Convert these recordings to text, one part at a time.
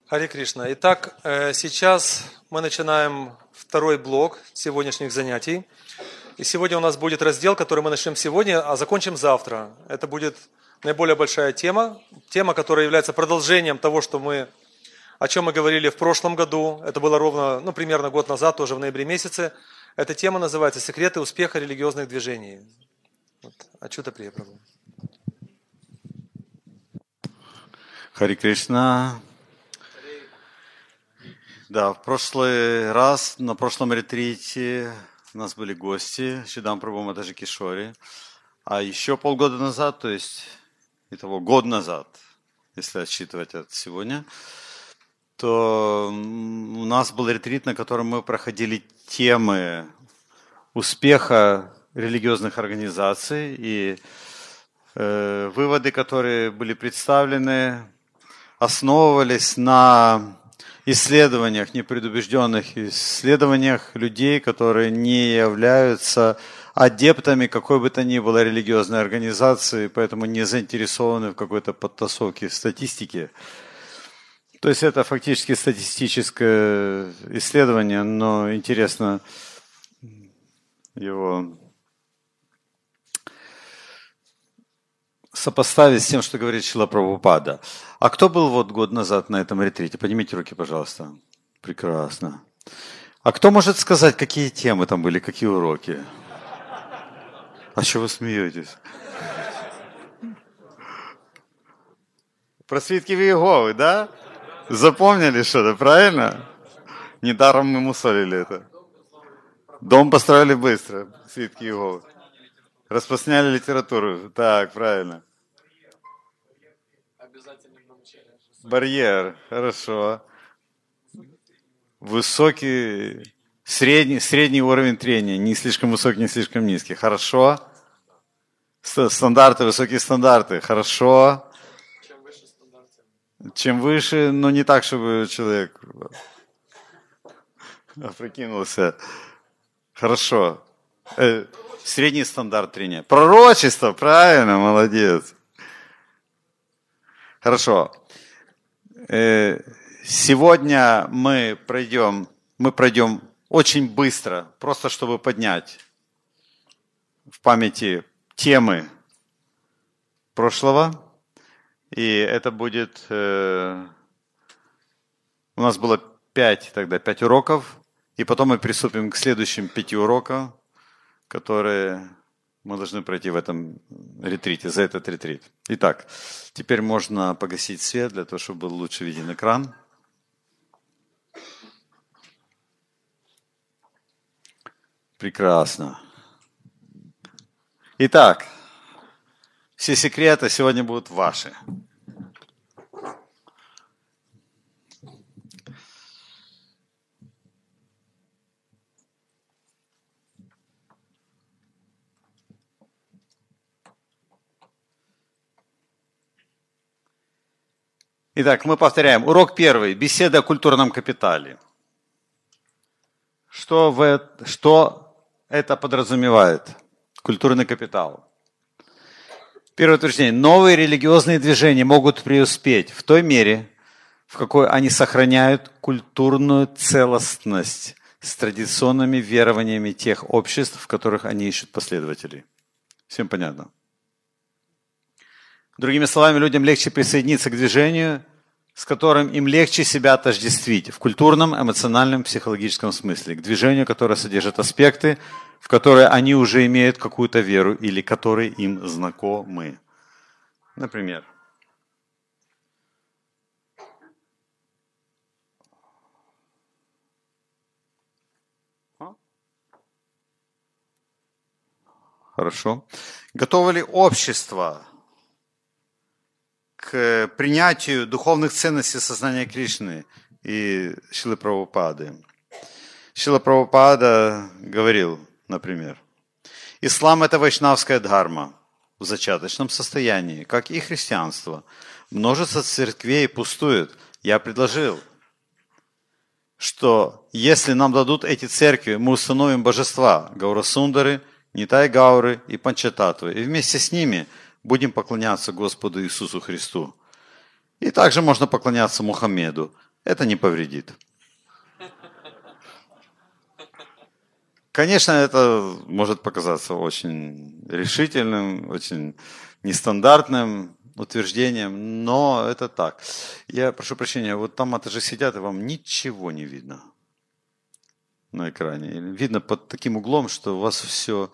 Харе Кришна. Итак, сейчас мы начинаем второй блок сегодняшних занятий. И сегодня у нас будет раздел, который мы начнем сегодня, а закончим завтра. Это будет наиболее большая тема, которая является продолжением того, о чем мы говорили в прошлом году. Это было ровно, примерно год назад, тоже в ноябре месяце. Эта тема называется «Секреты успеха религиозных движений». Ачута Прия Прабху. Харе Кришна. Да, в прошлый раз, на прошлом ретрите у нас были гости, Шридам Прабху Матаджи Кишори. А еще полгода назад, то есть, итого год назад, если отсчитывать от сегодня, то у нас был ретрит, на котором мы проходили темы успеха религиозных организаций. И выводы, которые были представлены, основывались на исследованиях, непредубежденных исследованиях людей, которые не являются адептами какой бы то ни было религиозной организации, поэтому не заинтересованы в какой-то подтасовке статистики. То есть это фактически статистическое исследование, но интересно его сопоставить с тем, что говорит Шрила Прабхупада. А кто был год назад на этом ретрите? Поднимите руки, пожалуйста. Прекрасно. А кто может сказать, какие темы там были, какие уроки? А что вы смеетесь? Про свитки Иеговы, да? Запомнили что-то, правильно? Недаром мы мусолили это. Дом построили быстро, свитки Иеговы. Распространяли литературу. Так, правильно. Барьер, хорошо. Высокий, средний уровень трения. Не слишком высокий, не слишком низкий. Хорошо. Стандарты, высокие стандарты. Хорошо. Чем выше, но не так, чтобы человек опрокинулся. Хорошо. Средний стандарт трения. Пророчество, правильно, молодец. Хорошо. Сегодня мы пройдем очень быстро, просто чтобы поднять в памяти темы прошлого. И это будет... У нас было 5 уроков, и потом мы приступим к следующим 5 урокам, которые мы должны пройти в этом ретрите, за этот ретрит. Итак, теперь можно погасить свет для того, чтобы был лучше виден экран. Прекрасно. Итак, все секреты сегодня будут ваши. Итак, мы повторяем. Урок 1. Беседа о культурном капитале. Что это подразумевает? Культурный капитал. Первое утверждение. Новые религиозные движения могут преуспеть в той мере, в какой они сохраняют культурную целостность с традиционными верованиями тех обществ, в которых они ищут последователей. Всем понятно? Другими словами, людям легче присоединиться к движению, с которым им легче себя отождествить в культурном, эмоциональном, психологическом смысле, к движению, которое содержит аспекты, в которые они уже имеют какую-то веру или которые им знакомы. Например, хорошо. Готово ли общество к принятию духовных ценностей сознания Кришны и Шрилы Прабхупады? Шрила Прабхупада говорил, например, ислам – это вайшнавская дхарма в зачаточном состоянии, как и христианство. Множество церквей пустует. Я предложил, что если нам дадут эти церкви, мы установим божества Гаурасундары, Нитай Гауры и Панчататвы, и вместе с ними будем поклоняться Господу Иисусу Христу. И также можно поклоняться Мухаммеду. это не повредит. Конечно, это может показаться очень решительным, очень нестандартным утверждением, но это так. Я прошу прощения, вот там это же сидят, и вам ничего не видно на экране. Или видно под таким углом, что у вас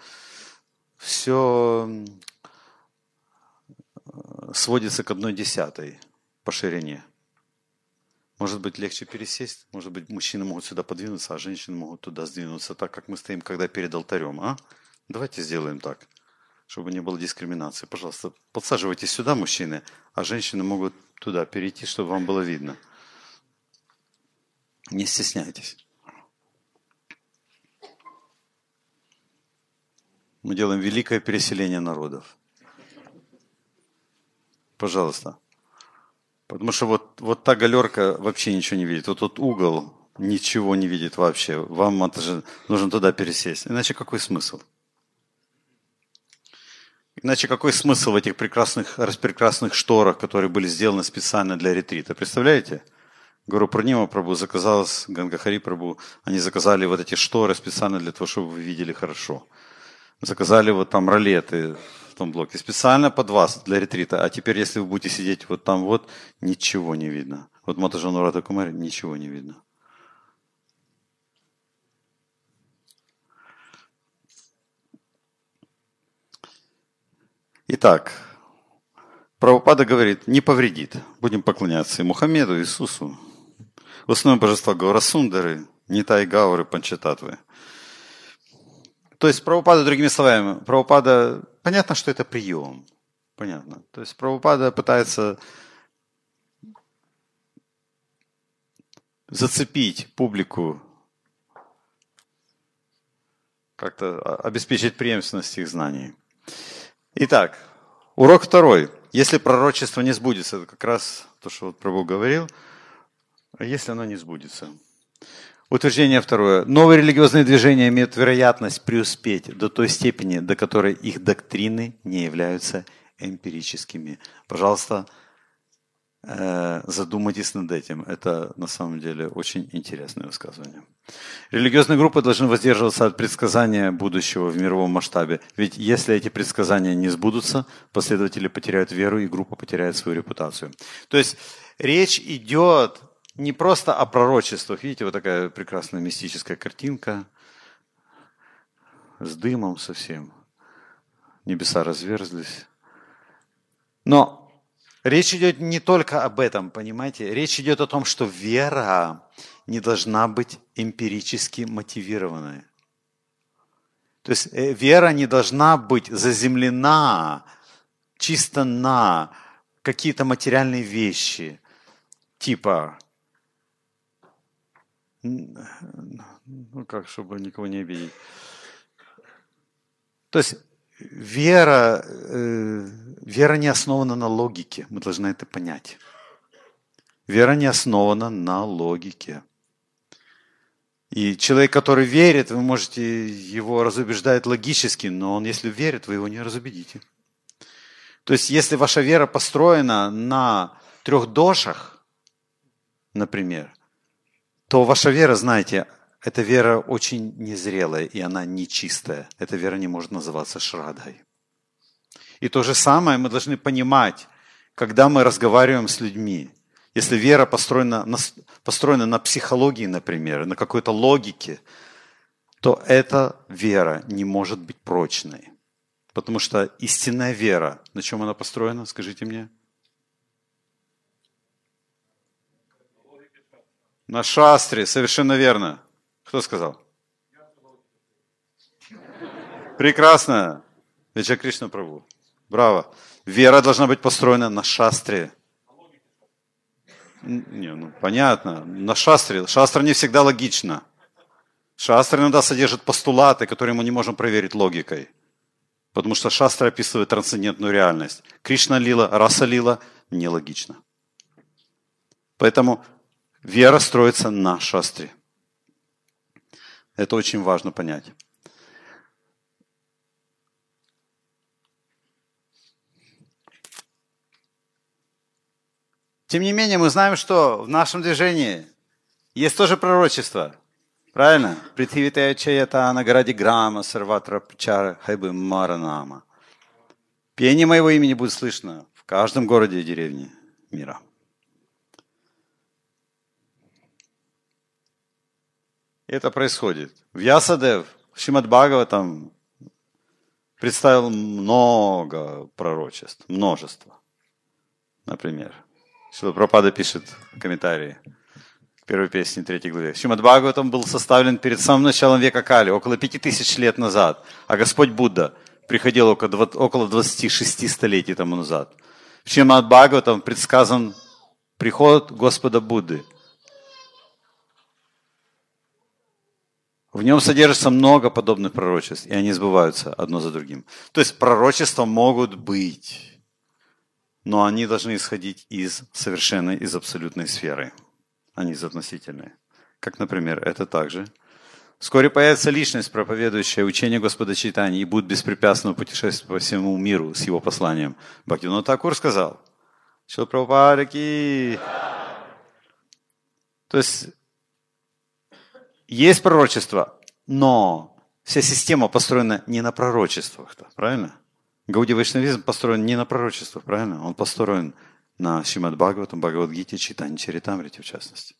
все сводится к 1/10 по ширине. Может быть, легче пересесть, может быть, мужчины могут сюда подвинуться, а женщины могут туда сдвинуться, так как мы стоим, когда перед алтарем. А? Давайте сделаем так, чтобы не было дискриминации. Пожалуйста, подсаживайтесь сюда, мужчины, а женщины могут туда перейти, чтобы вам было видно. Не стесняйтесь. Мы делаем великое переселение народов. Пожалуйста. Потому что вот та галерка вообще ничего не видит. Вот тот угол ничего не видит вообще. Вам это же нужно туда пересесть. Иначе какой смысл? Иначе какой смысл в этих прекрасных шторах, которые были сделаны специально для ретрита? Представляете? Гуру Пурнима Прабху заказал с Гангахари Прабху, они заказали вот эти шторы специально для того, чтобы вы видели хорошо. Заказали вот там ролеты в том блоке специально под вас для ретрита. А теперь, если вы будете сидеть вот там вот, ничего не видно. Вот Матаджану Рада Кумари ничего не видно. Итак, Прабхупада говорит, не повредит. Будем поклоняться и Мухаммеду, и Иисусу. В основном божества Гаурасундары, Нитай Гауры, Панчататвы. То есть Прабхупада, другими словами, Прабхупада, понятно, что это прием. Понятно. То есть Прабхупада пытается зацепить публику, как-то обеспечить преемственность их знаний. Итак, урок второй. Если пророчество не сбудется, это как раз то, что вот Прабху говорил, а если оно не сбудется? Утверждение второе. Новые религиозные движения имеют вероятность преуспеть до той степени, до которой их доктрины не являются эмпирическими. Пожалуйста, задумайтесь над этим. Это на самом деле очень интересное высказывание. Религиозные группы должны воздерживаться от предсказания будущего в мировом масштабе. Ведь если эти предсказания не сбудутся, последователи потеряют веру и группа потеряет свою репутацию. То есть речь идет не просто о пророчествах. Видите, вот такая прекрасная мистическая картинка с дымом совсем. Небеса разверзлись. Но речь идет не только об этом, понимаете? Речь идет о том, что вера не должна быть эмпирически мотивированной. То есть вера не должна быть заземлена чисто на какие-то материальные вещи, типа, ну как, чтобы никого не обидеть. То есть вера не основана на логике, мы должны это понять. Вера не основана на логике. И человек, который верит, вы можете его разубеждать логически, но он, если верит, вы его не разубедите. То есть, если ваша вера построена на 3 дошах, например, то ваша вера, знаете, эта вера очень незрелая, и она нечистая. Эта вера не может называться шрадхой. И то же самое мы должны понимать, когда мы разговариваем с людьми. Если вера построена на психологии, например, на какой-то логике, то эта вера не может быть прочной. Потому что истинная вера, на чем она построена, скажите мне? На шастре, совершенно верно. Кто сказал? Прекрасно. Виджа Кришна Прабху. Браво. Вера должна быть построена на шастре. Понятно. На шастре. Шастра не всегда логична. Шастра иногда содержит постулаты, которые мы не можем проверить логикой. Потому что шастра описывает трансцендентную реальность. Кришна лила, раса лила нелогично. Поэтому вера строится на шастре. Это очень важно понять. Тем не менее, мы знаем, что в нашем движении есть тоже пророчество. Правильно? Притхивитая чаята нагаради грама сарватра пчара хайбы маранама. Пение моего имени будет слышно в каждом городе и деревне мира. Это происходит. Вьясадев в Шримад Бхагаватам представил много пророчеств, множество. Например, Шрила Прабхупада пишет в комментарии к первой песне 3 главе. Шримад Бхагаватам был составлен перед самым началом века Кали, около 5000 лет назад, а Господь Будда приходил около 26 столетий тому назад. В Шримад Бхагаватам предсказан приход Господа Будды. В нем содержится много подобных пророчеств, и они сбываются одно за другим. То есть пророчества могут быть, но они должны исходить из совершенной, из абсолютной сферы, а не из относительной. Как, например, это также. Вскоре появится личность, проповедующая учение Господа Чайтаньи, и будет беспрепятственно путешествовать по всему миру с его посланием. Бхактивинода Такур сказал. Шрила Прабхупада ки. То есть пророчество, но вся система построена не на пророчествах, правильно? Гаудия Вайшнавизм построен не на пророчествах, правильно? Он построен на Шримад Бхагаватам, Бхагавад-гите, Чайтанья Чаритамрите в частности.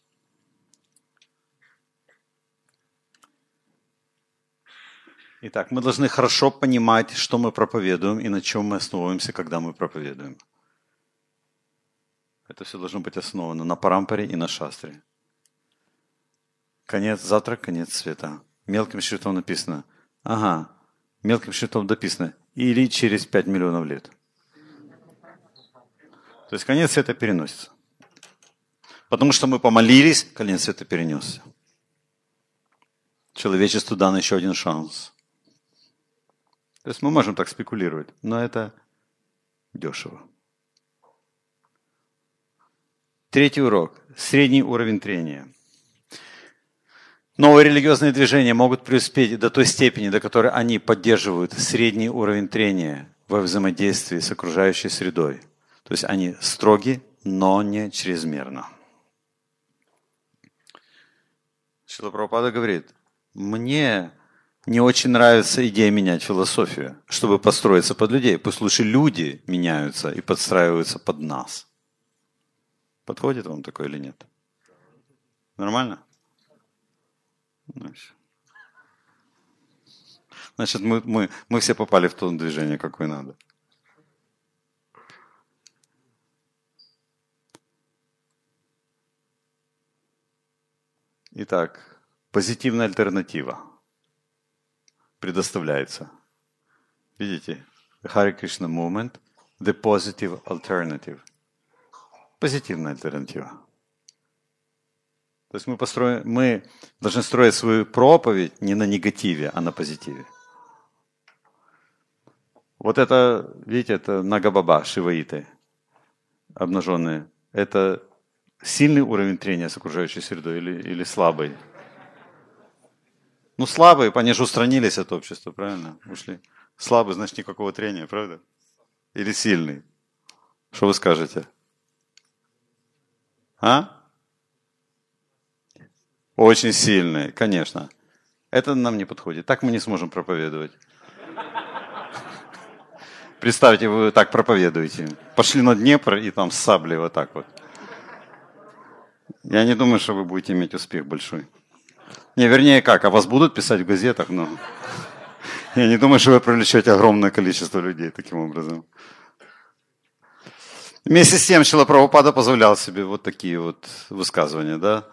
Итак, мы должны хорошо понимать, что мы проповедуем и на чем мы основываемся, когда мы проповедуем. Это все должно быть основано на парампаре и на шастре. Завтра конец света. Мелким шрифтом написано. Мелким шрифтом написано. Или через 5 миллионов лет. То есть конец света переносится. Потому что мы помолились, конец света перенесся. Человечеству дан еще один шанс. То есть мы можем так спекулировать, но это дешево. 3 урок. Средний уровень трения. Новые религиозные движения могут преуспеть до той степени, до которой они поддерживают средний уровень трения во взаимодействии с окружающей средой. То есть они строги, но не чрезмерно. Шрила Прабхупада говорит, мне не очень нравится идея менять философию, чтобы подстроиться под людей. Пусть лучше люди меняются и подстраиваются под нас. Подходит вам такое или нет? Нормально? Значит, мы все попали в то движение, какое надо. Итак, позитивная альтернатива предоставляется. Видите? The Hare Krishna movement, the positive alternative. Позитивная альтернатива. То есть мы должны строить свою проповедь не на негативе, а на позитиве. Вот это, видите, это нагабаба, шиваиты, обнаженные. Это сильный уровень трения с окружающей средой или слабый? Ну, слабые, они же устранились от общества, правильно? Ушли. Слабый, значит, никакого трения, правда? Или сильный? Что вы скажете? Очень сильные, конечно. Это нам не подходит. Так мы не сможем проповедовать. Представьте, вы так проповедуете. Пошли на Днепр и там с саблей вот так вот. Я не думаю, что вы будете иметь успех большой. Не, вернее как, о вас будут писать в газетах, но я не думаю, что вы привлечете огромное количество людей таким образом. Вместе с тем, Шрила Прабхупада позволял себе вот такие вот высказывания, да?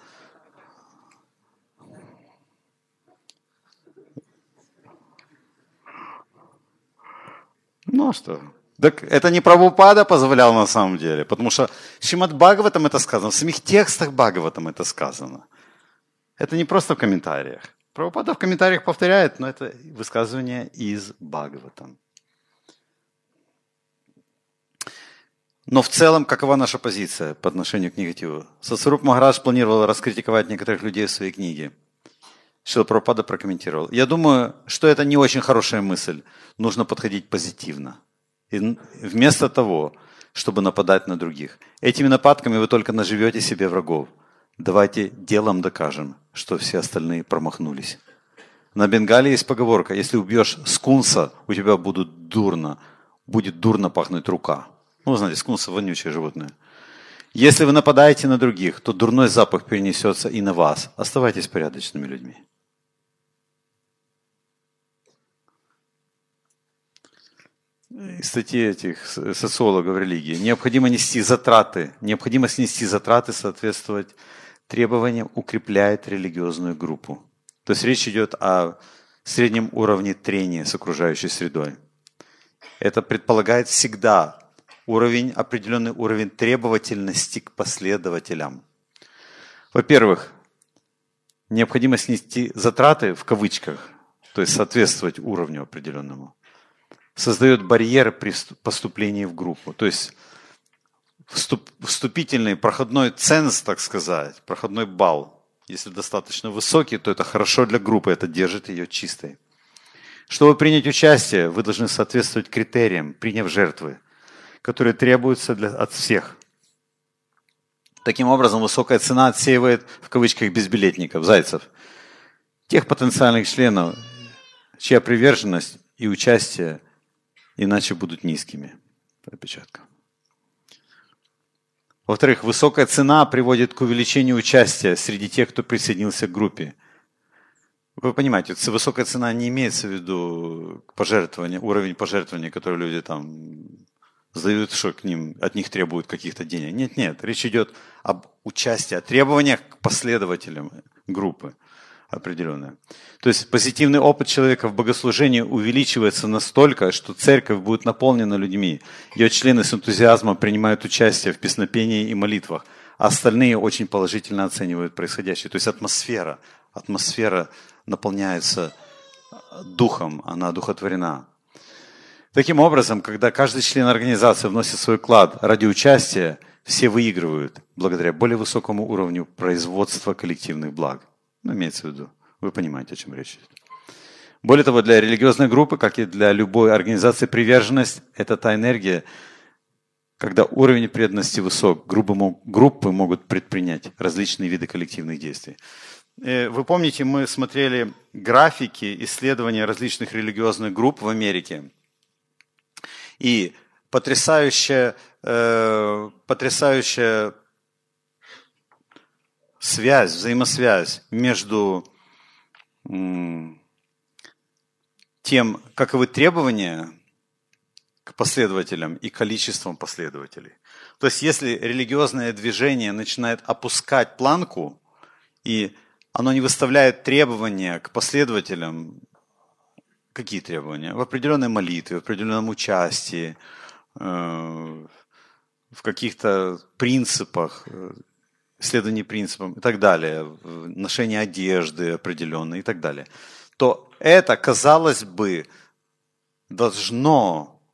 Ну а что? Так это не Прабхупада позволял на самом деле, потому что в Шримад Бхагаватам это сказано, в самих текстах Бхагаватам это сказано. Это не просто в комментариях. Прабхупада в комментариях повторяет, но это высказывание из Бхагаватам. Но в целом, какова наша позиция по отношению к негативу? Садхаруп Махарадж планировал раскритиковать некоторых людей в своей книге. Шрила Прабхупада прокомментировал. Я думаю, что это не очень хорошая мысль. Нужно подходить позитивно. И вместо того, чтобы нападать на других. Этими нападками вы только наживете себе врагов. Давайте делом докажем, что все остальные промахнулись. На Бенгале есть поговорка: если убьешь скунса, у тебя будет дурно пахнуть рука. Ну, вы знаете, скунсы — вонючие животные. Если вы нападаете на других, то дурной запах перенесется и на вас. Оставайтесь порядочными людьми. Статьи этих социологов религии. Необходимо снести затраты, соответствовать требованиям, укрепляет религиозную группу. То есть речь идет о среднем уровне трения с окружающей средой. Это предполагает всегда определенный уровень требовательности к последователям. Во-первых, необходимо снести затраты в кавычках, то есть соответствовать уровню определенному. Создает барьеры при поступлении в группу. То есть вступительный, проходной ценз, так сказать, проходной балл, если достаточно высокий, то это хорошо для группы, это держит ее чистой. Чтобы принять участие, вы должны соответствовать критериям, приняв жертвы, которые требуются от всех. Таким образом, высокая цена отсеивает, в кавычках, безбилетников, зайцев, тех потенциальных членов, чья приверженность и участие иначе будут низкими. Опечатка. Во-вторых, высокая цена приводит к увеличению участия среди тех, кто присоединился к группе. Вы понимаете, высокая цена не имеется в виду уровень пожертвования, который люди там сдают, что от них требуют каких-то денег. Нет. Речь идет об участии, о требованиях к последователям группы определенной. То есть позитивный опыт человека в богослужении увеличивается настолько, что церковь будет наполнена людьми. Ее члены с энтузиазмом принимают участие в песнопении и молитвах, а остальные очень положительно оценивают происходящее. То есть атмосфера наполняется духом, она одухотворена. Таким образом, когда каждый член организации вносит свой вклад ради участия, все выигрывают благодаря более высокому уровню производства коллективных благ. Имеется в виду, вы понимаете, о чем речь идет. Более того, для религиозной группы, как и для любой организации, приверженность – это та энергия, когда уровень преданности высок, группы могут предпринять различные виды коллективных действий. Вы помните, мы смотрели графики исследования различных религиозных групп в Америке. И потрясающая взаимосвязь между тем, каковы требования к последователям и количеством последователей. То есть, если религиозное движение начинает опускать планку, и оно не выставляет требования к последователям, какие требования? В определенной молитве, в определенном участии, в каких-то принципах, следовании принципам и так далее, ношение одежды определенной и так далее, то это, казалось бы, должно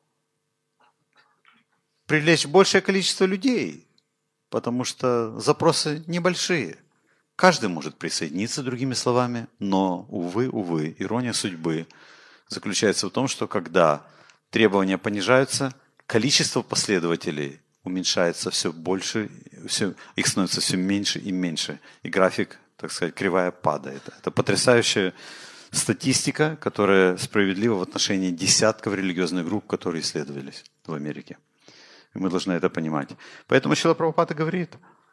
привлечь большее количество людей, потому что запросы небольшие. Каждый может присоединиться, другими словами, но, увы, ирония судьбы заключается в том, что когда требования понижаются, количество последователей уменьшается все больше, их становится все меньше и меньше. И график, так сказать, кривая падает. Это потрясающая статистика, которая справедлива в отношении десятков религиозных групп, которые исследовались в Америке. И мы должны это понимать. Поэтому Шрила Прабхупада говорит,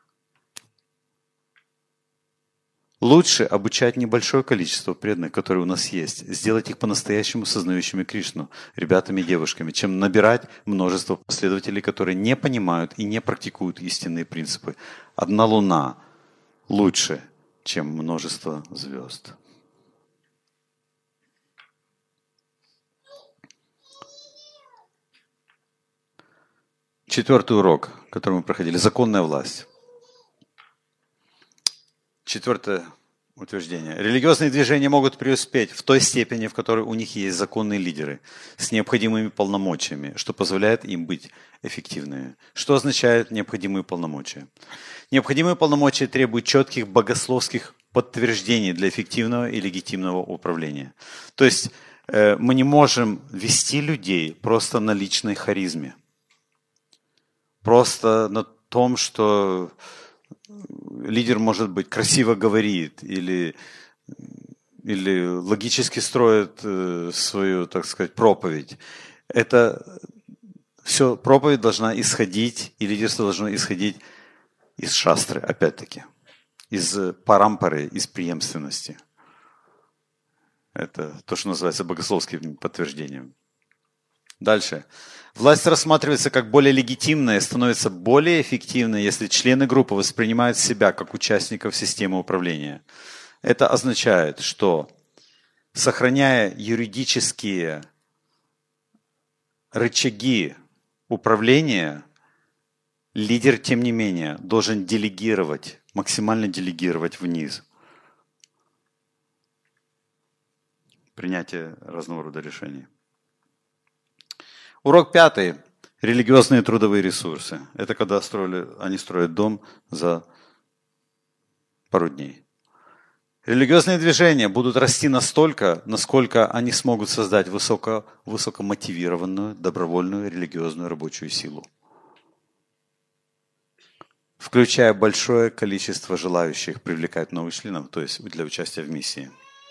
лучше обучать небольшое количество преданных, которые у нас есть, сделать их по-настоящему сознающими Кришну, ребятами и девушками, чем набирать множество последователей, которые не понимают и не практикуют истинные принципы. Одна луна лучше, чем множество звезд. Четвертый урок, который мы проходили, законная власть. Четвертое утверждение. Религиозные движения могут преуспеть в той степени, в которой у них есть законные лидеры с необходимыми полномочиями, что позволяет им быть эффективными. Что означает необходимые полномочия? Необходимые полномочия требуют четких богословских подтверждений для эффективного и легитимного управления. То есть мы не можем вести людей просто на личной харизме. просто на том, что лидер, может быть, красиво говорит или логически строит свою, так сказать, проповедь. Это все, проповедь должна исходить, и лидерство должно исходить из шастры, опять-таки, из парампары, из преемственности. Это то, что называется богословским подтверждением. Дальше. Власть рассматривается как более легитимная и становится более эффективной, если члены группы воспринимают себя как участников системы управления. Это означает, что, сохраняя юридические рычаги управления, лидер, тем не менее, должен делегировать, максимально делегировать вниз. Принятие разного рода решений. Урок 5. Религиозные трудовые ресурсы. Это когда они строят дом за пару дней. Религиозные движения будут расти настолько, насколько они смогут создать высокомотивированную, добровольную религиозную рабочую силу, включая большое количество желающих привлекать новых членов, то есть для участия в миссии.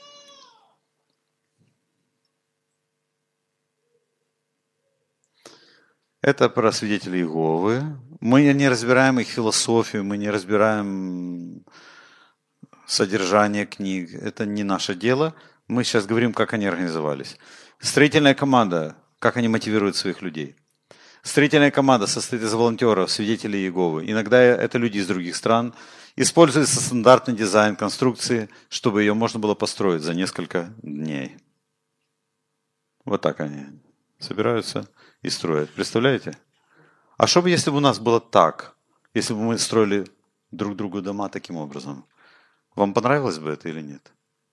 Это про свидетелей Иеговы. Мы не разбираем их философию, мы не разбираем содержание книг. Это не наше дело. Мы сейчас говорим, как они организовались. Строительная команда, как они мотивируют своих людей. Строительная команда состоит из волонтеров, свидетелей Иеговы. Иногда это люди из других стран. Используется стандартный дизайн конструкции, чтобы ее можно было построить за несколько дней. Вот так они собираются и строят. Представляете? А что бы, если бы у нас было так? Если бы мы строили друг другу дома таким образом? Вам понравилось бы это или нет?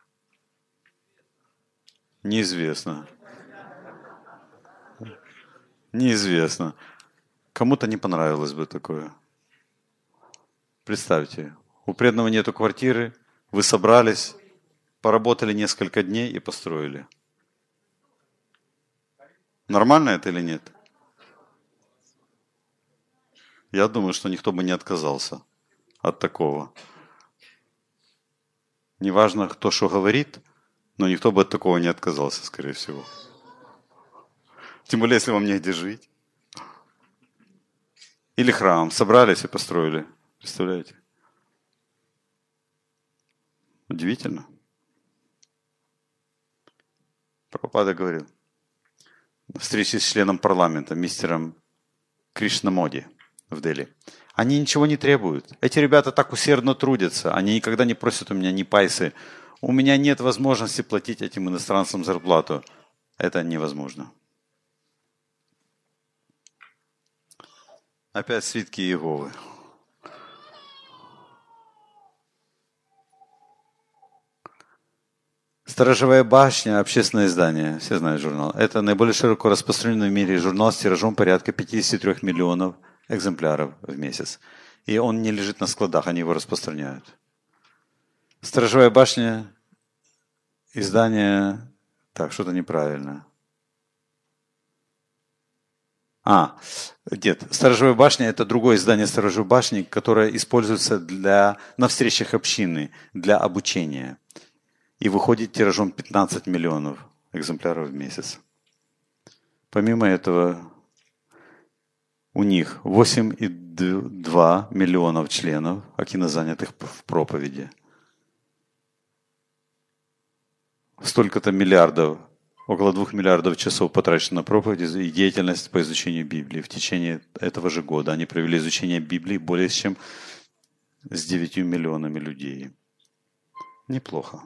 Неизвестно. Неизвестно. Кому-то не понравилось бы такое. Представьте, у преданного нету квартиры, вы собрались, поработали несколько дней и построили. Нормально это или нет? Я думаю, что никто бы не отказался от такого. Неважно, кто что говорит, но никто бы от такого не отказался, скорее всего. Тем более, если вам негде жить. Или храм. Собрались и построили. Представляете? Удивительно. Прабхупада говорил на встрече с членом парламента, мистером Кришнамоди в Дели. Они ничего не требуют. Эти ребята так усердно трудятся. Они никогда не просят у меня ни пайсы. У меня нет возможности платить этим иностранцам зарплату. Это невозможно. Опять свитки Иеговы. Сторожевая башня, общественное издание, все знают журнал. Это наиболее широко распространенный в мире журнал с тиражом порядка 53 миллионов экземпляров в месяц. И он не лежит на складах, они его распространяют. Сторожевая башня, издание... Так, что-то неправильно. Нет, Сторожевая башня – это другое издание Сторожевой башни, которое используется на встречах общины для обучения. И выходит тиражом 15 миллионов экземпляров в месяц. Помимо этого, у них 8,2 миллионов членов, активно занятых в проповеди. Столько-то миллиардов, около 2 миллиардов часов потрачено на проповеди и деятельность по изучению Библии. В течение этого же года они провели изучение Библии более чем с 9 миллионами людей. Неплохо.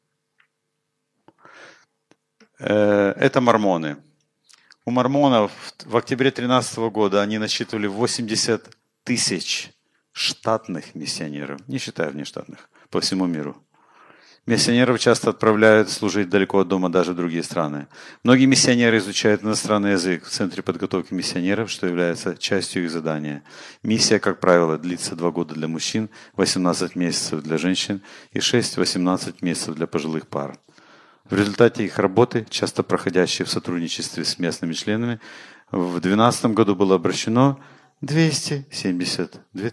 Это мормоны. У мормонов в октябре 2013 года они насчитывали 80 тысяч штатных миссионеров, не считая внештатных, по всему миру. Миссионеров часто отправляют служить далеко от дома даже в другие страны. Многие миссионеры изучают иностранный язык в Центре подготовки миссионеров, что является частью их задания. Миссия, как правило, длится 2 года для мужчин, 18 месяцев для женщин и 6-18 месяцев для пожилых пар. В результате их работы, часто проходящей в сотрудничестве с местными членами, в 2012 году было обращено 272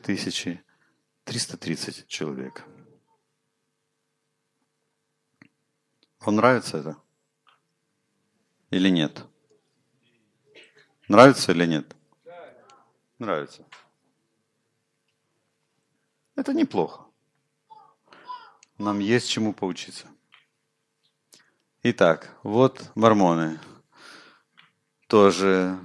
330 человек. Вам нравится это? Или нет? Нравится или нет? Нравится. Это неплохо. Нам есть чему поучиться. Итак, вот мормоны. Тоже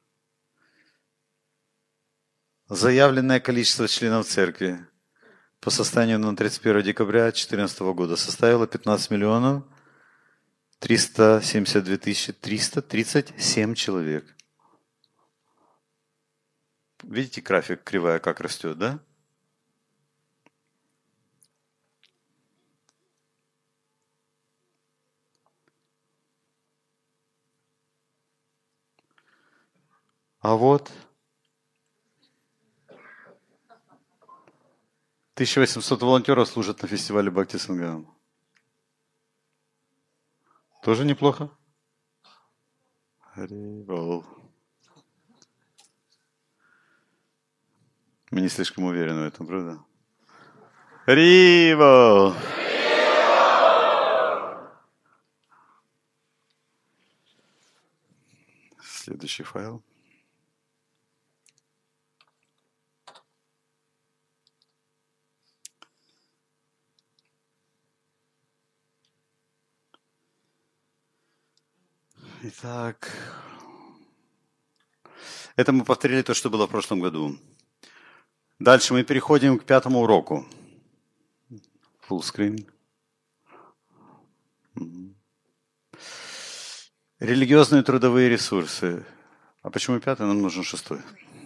заявленное количество членов церкви по состоянию на 31 декабря 2014 года составило 15 миллионов 372 337 человек. Видите график, кривая как растет, да? А вот 1800 волонтеров служат на фестивале Бхакти Сангам. Тоже неплохо? Хари-бол. Мы не слишком уверены в этом, правда? Хари-бол. Следующий файл. Итак, это мы повторили то, что было в прошлом году. Дальше мы переходим к 5-му уроку. Full screen. Религиозные трудовые ресурсы. А почему 5-й? Нам нужен 6-й.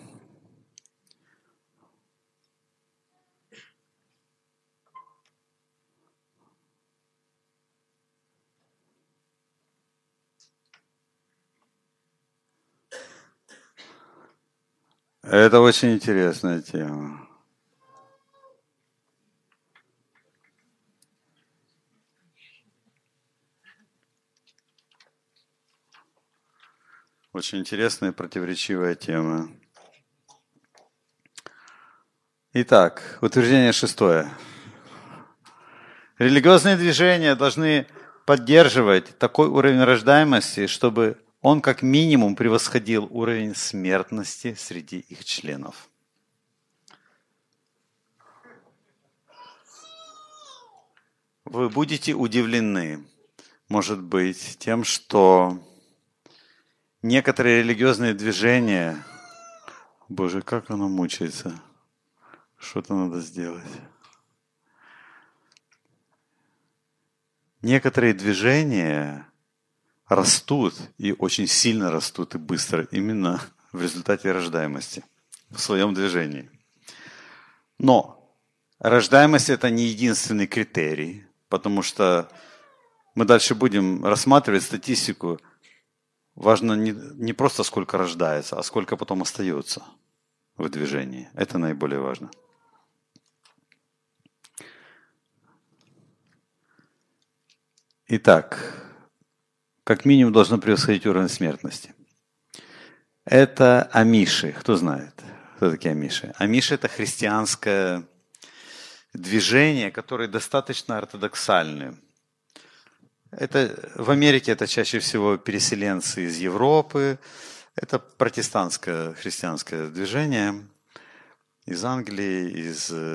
Это очень интересная тема. Очень интересная и противоречивая тема. Итак, утверждение 6. Религиозные движения должны поддерживать такой уровень рождаемости, чтобы он как минимум превосходил уровень смертности среди их членов. Вы будете удивлены, может быть, тем, что некоторые религиозные движения... Боже, как оно мучается. Что-то надо сделать. Некоторые движения растут, и очень сильно растут, и быстро, именно в результате рождаемости в своем движении. Но рождаемость – это не единственный критерий, потому что мы дальше будем рассматривать статистику. Важно не просто сколько рождается, а сколько потом остается в движении. Это наиболее важно. Итак, как минимум должно превосходить уровень смертности. Это амиши. Кто знает, кто такие амиши? Амиши – это христианское движение, которое достаточно ортодоксальное. В Америке это чаще всего переселенцы из Европы. Это протестантское христианское движение из Англии,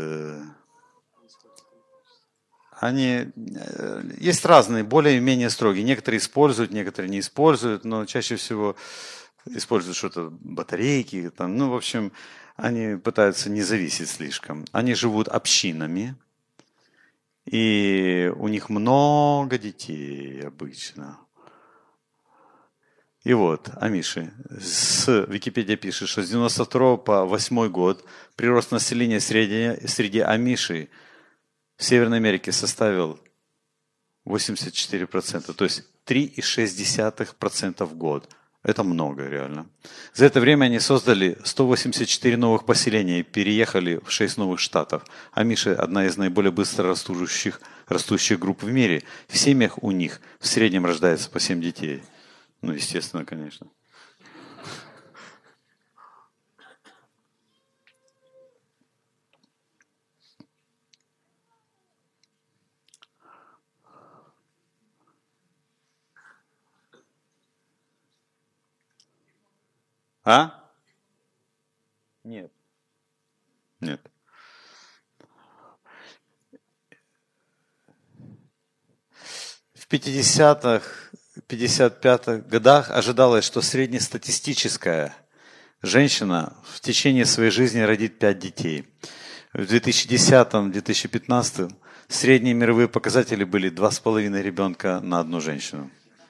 есть разные, более и менее строгие. Некоторые используют, некоторые не используют, но чаще всего используют что-то, батарейки. В общем, они пытаются не зависеть слишком. Они живут общинами, и у них много детей обычно. И вот, амиши. Википедия пишет, что с 92 по 8 год прирост населения среди амишей в Северной Америке составил 84%, то есть 3,6% в год. Это много, реально. За это время они создали 184 новых поселения и переехали в 6 новых штатов. Амиши – одна из наиболее быстро растущих групп в мире. В семьях у них в среднем рождается по 7 детей. Естественно, конечно. А? Нет. Нет. В 50-х, 55-х годах ожидалось, что среднестатистическая женщина в течение своей жизни родит 5 детей. В 2010-2015 средние мировые показатели были 2,5 ребенка на одну женщину.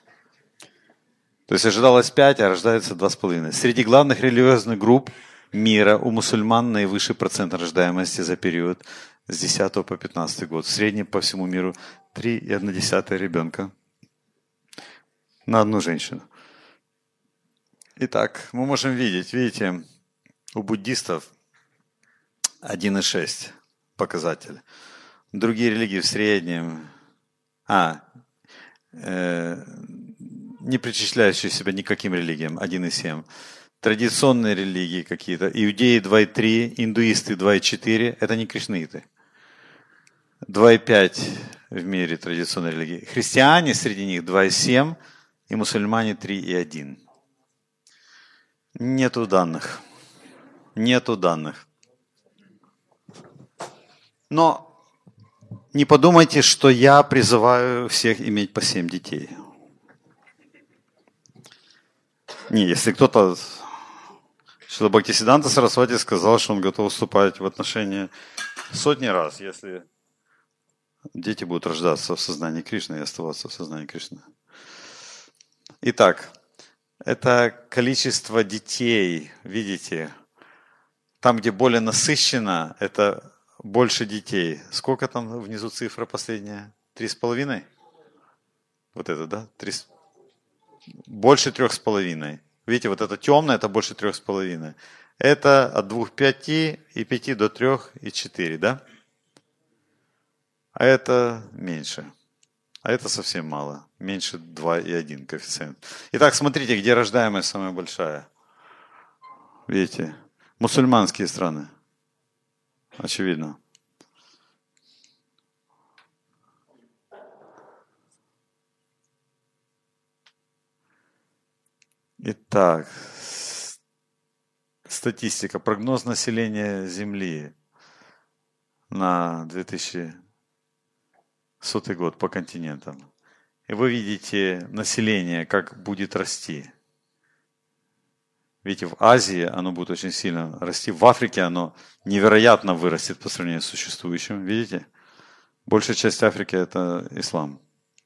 То есть ожидалось 5, а рождается 2,5. Среди главных религиозных групп мира у мусульман наивысший процент рождаемости за период с 10 по 15 год. В среднем по всему миру 3,1 ребенка на одну женщину. Итак, мы можем видите, у буддистов 1,6 показатель. Другие религии в среднем, не причисляющие себя никаким религиям, 1,7. Традиционные религии какие-то, иудеи 2,3, индуисты 2,4, это не кришнаиты. 2,5 в мире традиционной религии. Христиане среди них 2,7 и мусульмане 3,1. Нету данных. Но не подумайте, что я призываю всех иметь по 7 детей. Не, если кто-то... Шрила Бхактисиддханта Сарасвати сказал, что он готов вступать в отношения сотни раз, если дети будут рождаться в сознании Кришны и оставаться в сознании Кришны. Итак, это количество детей, видите, там, где более насыщенно, это больше детей. Сколько там внизу цифра последняя? 3,5? Вот это, да? Больше 3,5. Видите, вот это темное, это больше 3,5. Это от 2,5 и 5 до 3 и 4, да? А это меньше. А это совсем мало. Меньше 2,1 коэффициент. Итак, смотрите, где рождаемость самая большая. Видите? Мусульманские страны. Очевидно. Итак, статистика. Прогноз населения Земли на 2100 год по континентам. И вы видите население, как будет расти. Видите, в Азии оно будет очень сильно расти. В Африке оно невероятно вырастет по сравнению с существующим. Видите? Большая часть Африки – это ислам.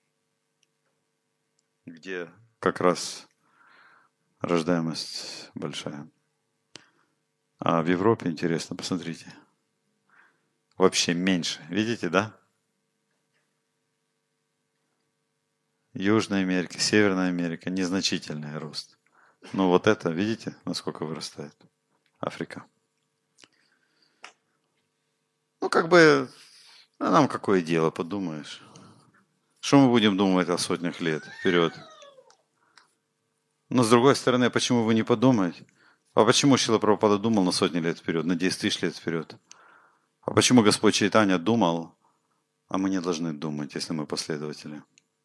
Где как раз рождаемость большая. А в Европе, интересно, посмотрите. Вообще меньше. Видите, да? Южная Америка, Северная Америка – незначительный рост. Но вот это, видите, насколько вырастает Африка. Ну, как бы, а нам какое дело, подумаешь. Что мы будем думать о сотнях лет вперед? Но с другой стороны, почему вы не подумаете? А почему Шрила Прабхупада думал на сотни лет вперед, на 10 тысяч лет вперед? А почему Господь Чайтанья думал, а мы не должны думать, если мы последователи?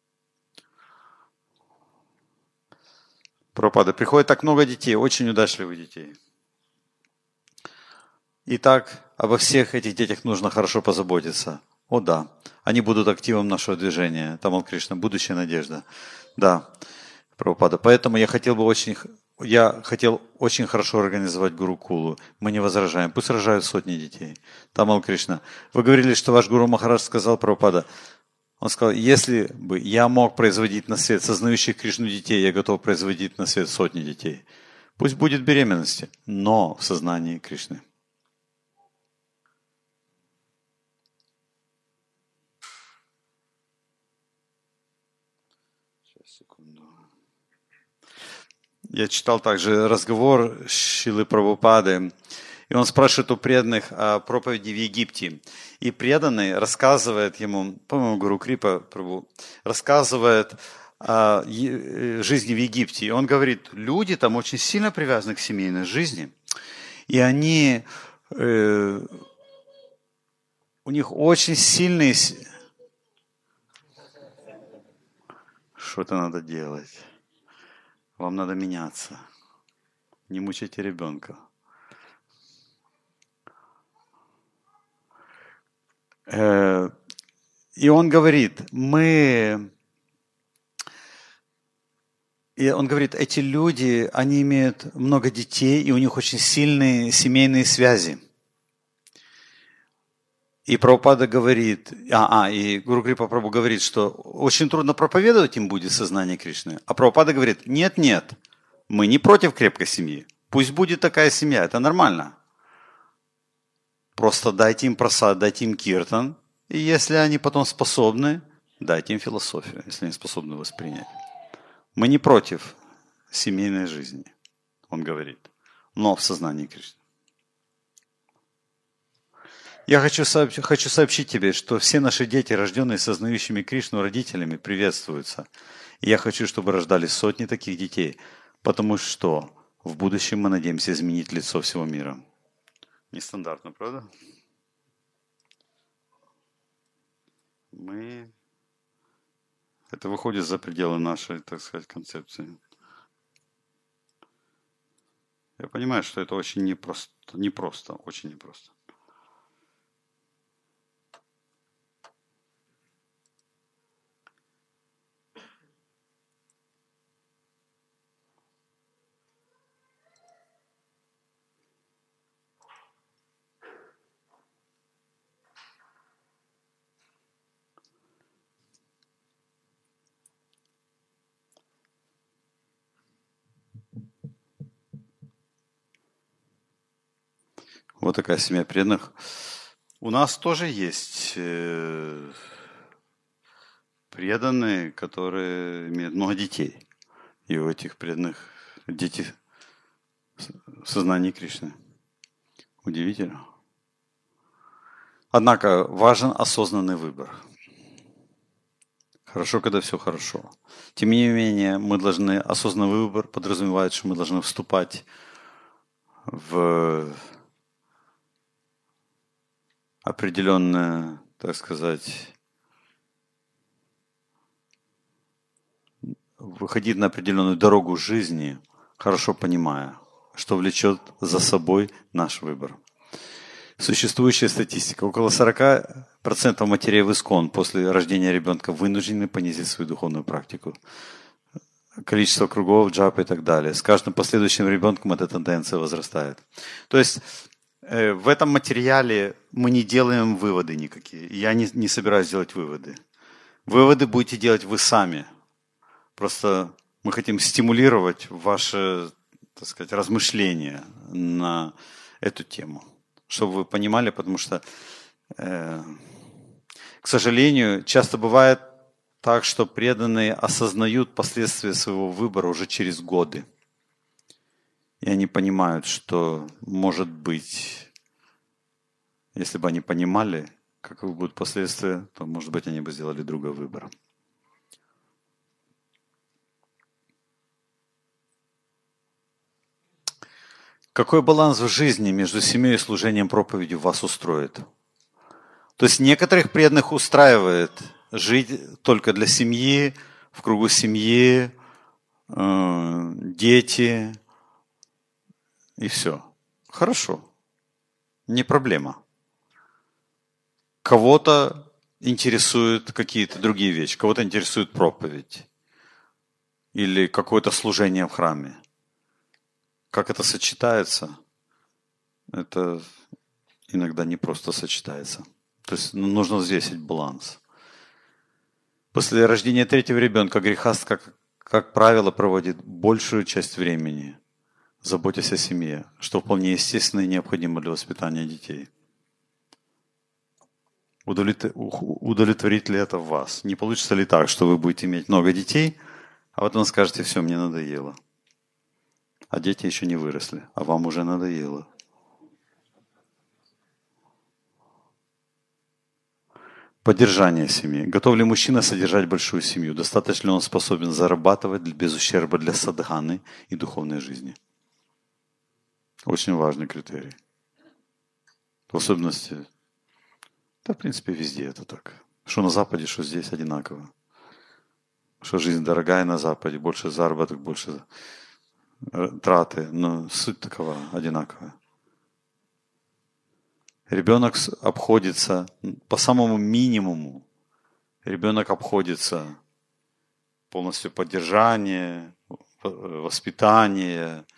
Прабхупада, приходит так много детей, очень удачливых детей. И так обо всех этих детях нужно хорошо позаботиться. О да, они будут активом нашего движения. Тамал Кришна, будущая надежда. Да, Прабхупада. Поэтому я хотел очень хорошо организовать Гурукулу. Мы не возражаем. Пусть рожают сотни детей. Тамал Кришна. Вы говорили, что ваш Гуру Махарадж сказал, Прабхупада, он сказал, если бы я мог производить на свет сознающих Кришну детей, я готов производить на свет сотни детей. Пусть будет беременности, но в сознании Кришны. Сейчас, секунду. Я читал также разговор Шрилы Прабхупады, и он спрашивает у преданных о проповеди в Египте. И преданный рассказывает ему, по-моему, Гуру Крипа Прабху, рассказывает о жизни в Египте. И он говорит, люди там очень сильно привязаны к семейной жизни. И они, у них очень сильные... Что-то надо делать. Вам надо меняться. Не мучайте ребенка. И он говорит, эти люди, они имеют много детей, и у них очень сильные семейные связи. И Прабхупада говорит, и Гуру Крипа Прабху говорит, что очень трудно проповедовать им будет сознание Кришны. А Прабхупада говорит, нет, мы не против крепкой семьи. Пусть будет такая семья, это нормально. Просто дайте им прасад, дайте им киртан, и если они потом способны, дайте им философию, если они способны воспринять. Мы не против семейной жизни, он говорит, но в сознании Кришны. Я хочу сообщить тебе, что все наши дети, рожденные сознающими Кришну родителями, приветствуются. И я хочу, чтобы рождались сотни таких детей, потому что в будущем мы надеемся изменить лицо всего мира. Нестандартно, правда? Это выходит за пределы нашей, так сказать, концепции. Я понимаю, что это очень непросто, очень непросто. Вот такая семья преданных. У нас тоже есть преданные, которые имеют много детей. И у этих преданных дети в сознании Кришны. Удивительно. Однако важен осознанный выбор. Хорошо, когда все хорошо. Тем не менее, осознанный выбор подразумевает, что мы должны вступать в определенное, так сказать, выходить на определенную дорогу жизни, хорошо понимая, что влечет за собой наш выбор. Существующая статистика. Около 40% матерей в ИСККОН после рождения ребенка вынуждены понизить свою духовную практику. Количество кругов, джапа и так далее. С каждым последующим ребенком эта тенденция возрастает. То есть в этом материале мы не делаем выводы никакие. Я не собираюсь делать выводы. Выводы будете делать вы сами. Просто мы хотим стимулировать ваше, так сказать, размышления на эту тему. Чтобы вы понимали, потому что, к сожалению, часто бывает так, что преданные осознают последствия своего выбора уже через годы. И они понимают, что, может быть, если бы они понимали, каковы будут последствия, то, может быть, они бы сделали другой выбор. Какой баланс в жизни между семьей и служением проповедью вас устроит? То есть некоторых преданных устраивает жить только для семьи, в кругу семьи, дети и все. Хорошо, не проблема. Кого-то интересуют какие-то другие вещи, кого-то интересует проповедь или какое-то служение в храме. Как это сочетается, это иногда не просто сочетается. То есть нужно взвесить баланс. После рождения третьего ребенка грехаст, как правило, проводит большую часть времени, заботясь о семье, что вполне естественно и необходимо для воспитания детей. Удовлетворит ли это вас? Не получится ли так, что вы будете иметь много детей, а потом скажете: все, мне надоело. А дети еще не выросли, а вам уже надоело. Поддержание семьи. Готов ли мужчина содержать большую семью? Достаточно ли он способен зарабатывать без ущерба для садханы и духовной жизни? Очень важный критерий. В особенности, да, в принципе, везде это так. Что на Западе, что здесь одинаково. Что жизнь дорогая на Западе, больше заработок, больше траты, но суть такова, одинаковая. Ребенок обходится по самому минимуму. Ребенок обходится полностью поддержание, воспитание,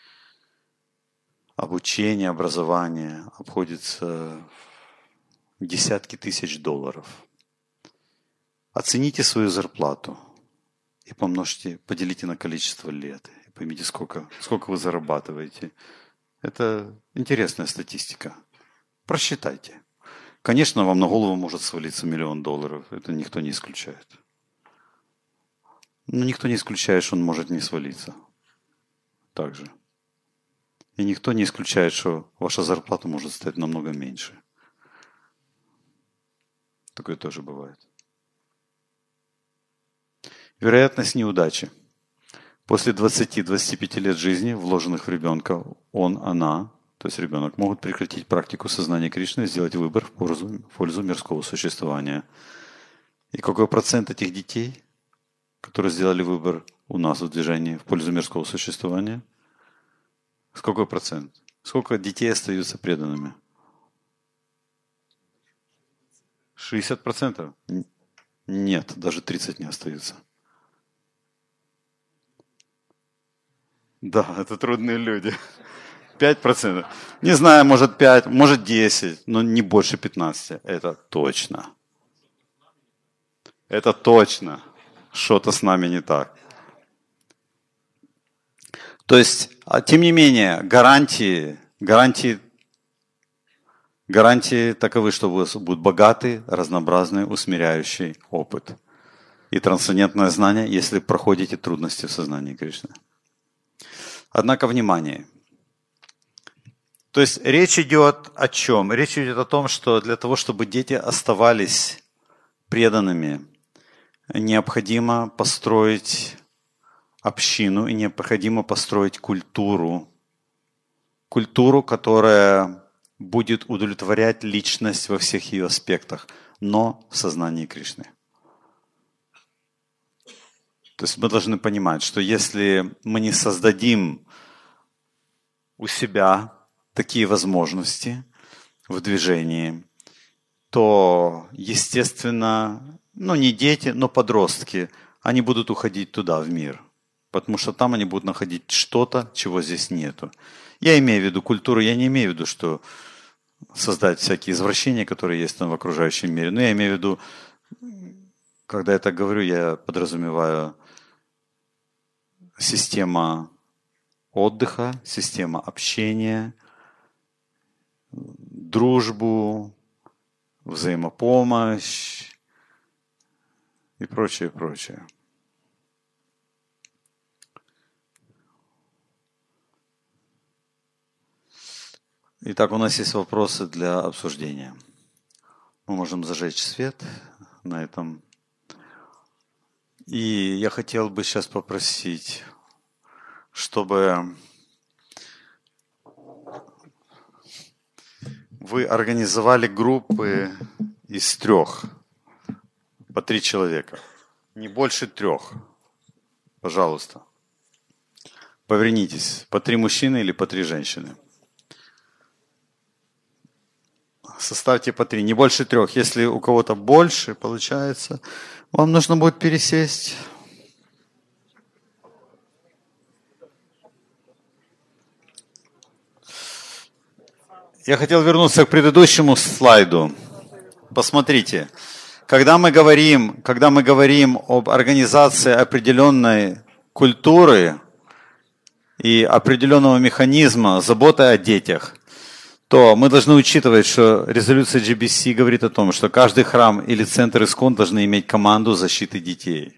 обучение, образование обходится в десятки тысяч долларов. Оцените свою зарплату и помножьте, поделите на количество лет. И поймите, сколько вы зарабатываете. Это интересная статистика. Просчитайте. Конечно, вам на голову может свалиться $1 миллион. Это никто не исключает. Но никто не исключает, что он может не свалиться. Также. И никто не исключает, что ваша зарплата может стать намного меньше. Такое тоже бывает. Вероятность неудачи. После 20-25 лет жизни, вложенных в ребенка, она, то есть ребенок, могут прекратить практику сознания Кришны и сделать выбор в пользу мирского существования. И какой процент этих детей, которые сделали выбор у нас в движении в пользу мирского существования? Сколько процент? Сколько детей остаются преданными? 60%? Нет, даже 30% не остаются. Да, это трудные люди. 5%. Не знаю, может 5, может 10, но не больше 15. Это точно. Это точно. Что-то с нами не так. То есть, тем не менее, гарантии таковы, что у вас будет богатый, разнообразный, усмиряющий опыт и трансцендентное знание, если проходите трудности в сознании Кришны. Однако, внимание. То есть, речь идет о чем? Речь идет о том, что для того, чтобы дети оставались преданными, необходимо построить общину и необходимо построить культуру, которая будет удовлетворять личность во всех ее аспектах, но в сознании Кришны. То есть мы должны понимать, что если мы не создадим у себя такие возможности в движении, то, естественно, не дети, но подростки, они будут уходить туда, в мир. Потому что там они будут находить что-то, чего здесь нету. Я имею в виду культуру, я не имею в виду, что создать всякие извращения, которые есть там в окружающем мире. Но я имею в виду, когда я так говорю, я подразумеваю система отдыха, система общения, дружбу, взаимопомощь и прочее, прочее. Итак, у нас есть вопросы для обсуждения. Мы можем зажечь свет на этом. И я хотел бы сейчас попросить, чтобы вы организовали группы из 3, по 3 человека. Не больше 3. Пожалуйста. Повернитесь. По 3 мужчины или по 3 женщины. Составьте по 3, не больше 3. Если у кого-то больше получается, вам нужно будет пересесть. Я хотел вернуться к предыдущему слайду. Посмотрите, когда мы говорим об организации определенной культуры и определенного механизма заботы о детях, то мы должны учитывать, что резолюция GBC говорит о том, что каждый храм или центр ИСККОН должны иметь команду защиты детей.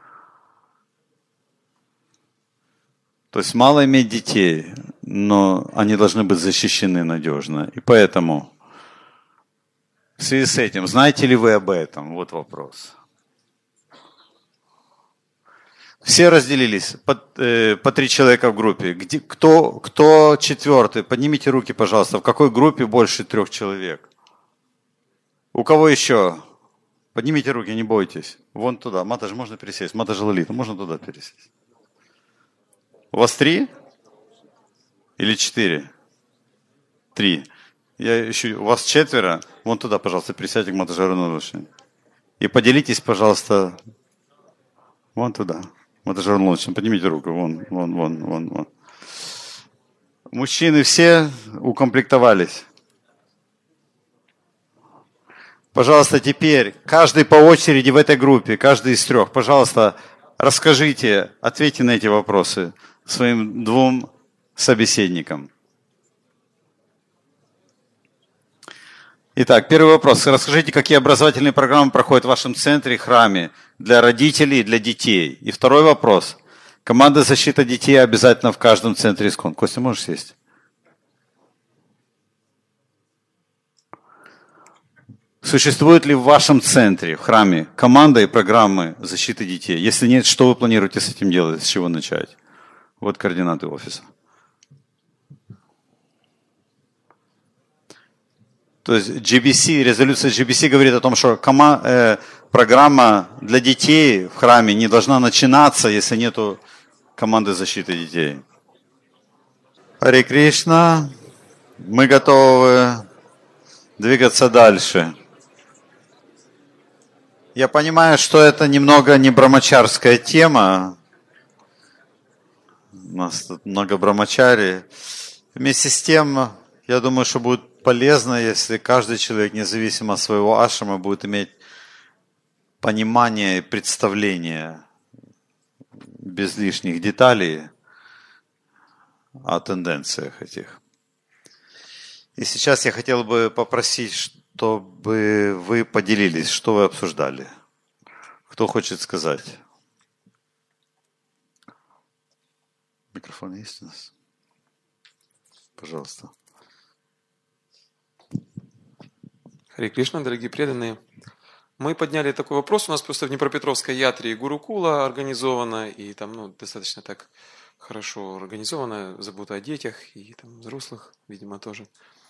То есть мало иметь детей, но они должны быть защищены надежно. И поэтому в связи с этим, знаете ли вы об этом? Вот вопрос. Все разделились по 3 человека в группе. Кто 4? Поднимите руки, пожалуйста. В какой группе больше 3 человек? У кого еще? Поднимите руки, не бойтесь. Вон туда. Матаж, можно пересесть? Матаж Лалита, можно туда пересесть? У вас 3? Или 4? 3. Я ищу. У вас 4? Вон туда, пожалуйста, присядьте к монтажеру на лучше. И поделитесь, пожалуйста, вон туда. Монтажер на лучше. Поднимите руку. Вон. Мужчины все укомплектовались. Пожалуйста, теперь каждый по очереди в этой группе, каждый из 3, пожалуйста, расскажите, ответьте на эти вопросы своим 2 собеседникам. Итак, первый вопрос. Расскажите, какие образовательные программы проходят в вашем центре, храме для родителей и для детей. И второй вопрос. Команда защиты детей обязательно в каждом центре ИСКОН. Костя, можешь сесть? Существует ли в вашем центре, в храме, команда и программы защиты детей? Если нет, что вы планируете с этим делать, с чего начать? Вот координаты офиса. То есть GBC, резолюция GBC говорит о том, что программа для детей в храме не должна начинаться, если нету команды защиты детей. Харе Кришна, мы готовы двигаться дальше. Я понимаю, что это немного не брамачарская тема. У нас тут много брамачари. Вместе с тем, я думаю, что будет полезно, если каждый человек, независимо от своего ашрама, будет иметь понимание и представление без лишних деталей о тенденциях этих. И сейчас я хотел бы попросить, чтобы вы поделились, что вы обсуждали. Кто хочет сказать? Микрофон есть у нас? Пожалуйста. Харе Кришна, дорогие преданные. Мы подняли такой вопрос. У нас просто в Днепропетровской ятре Гурукула организована, и там достаточно так хорошо организована, забота о детях и там, взрослых, видимо, тоже.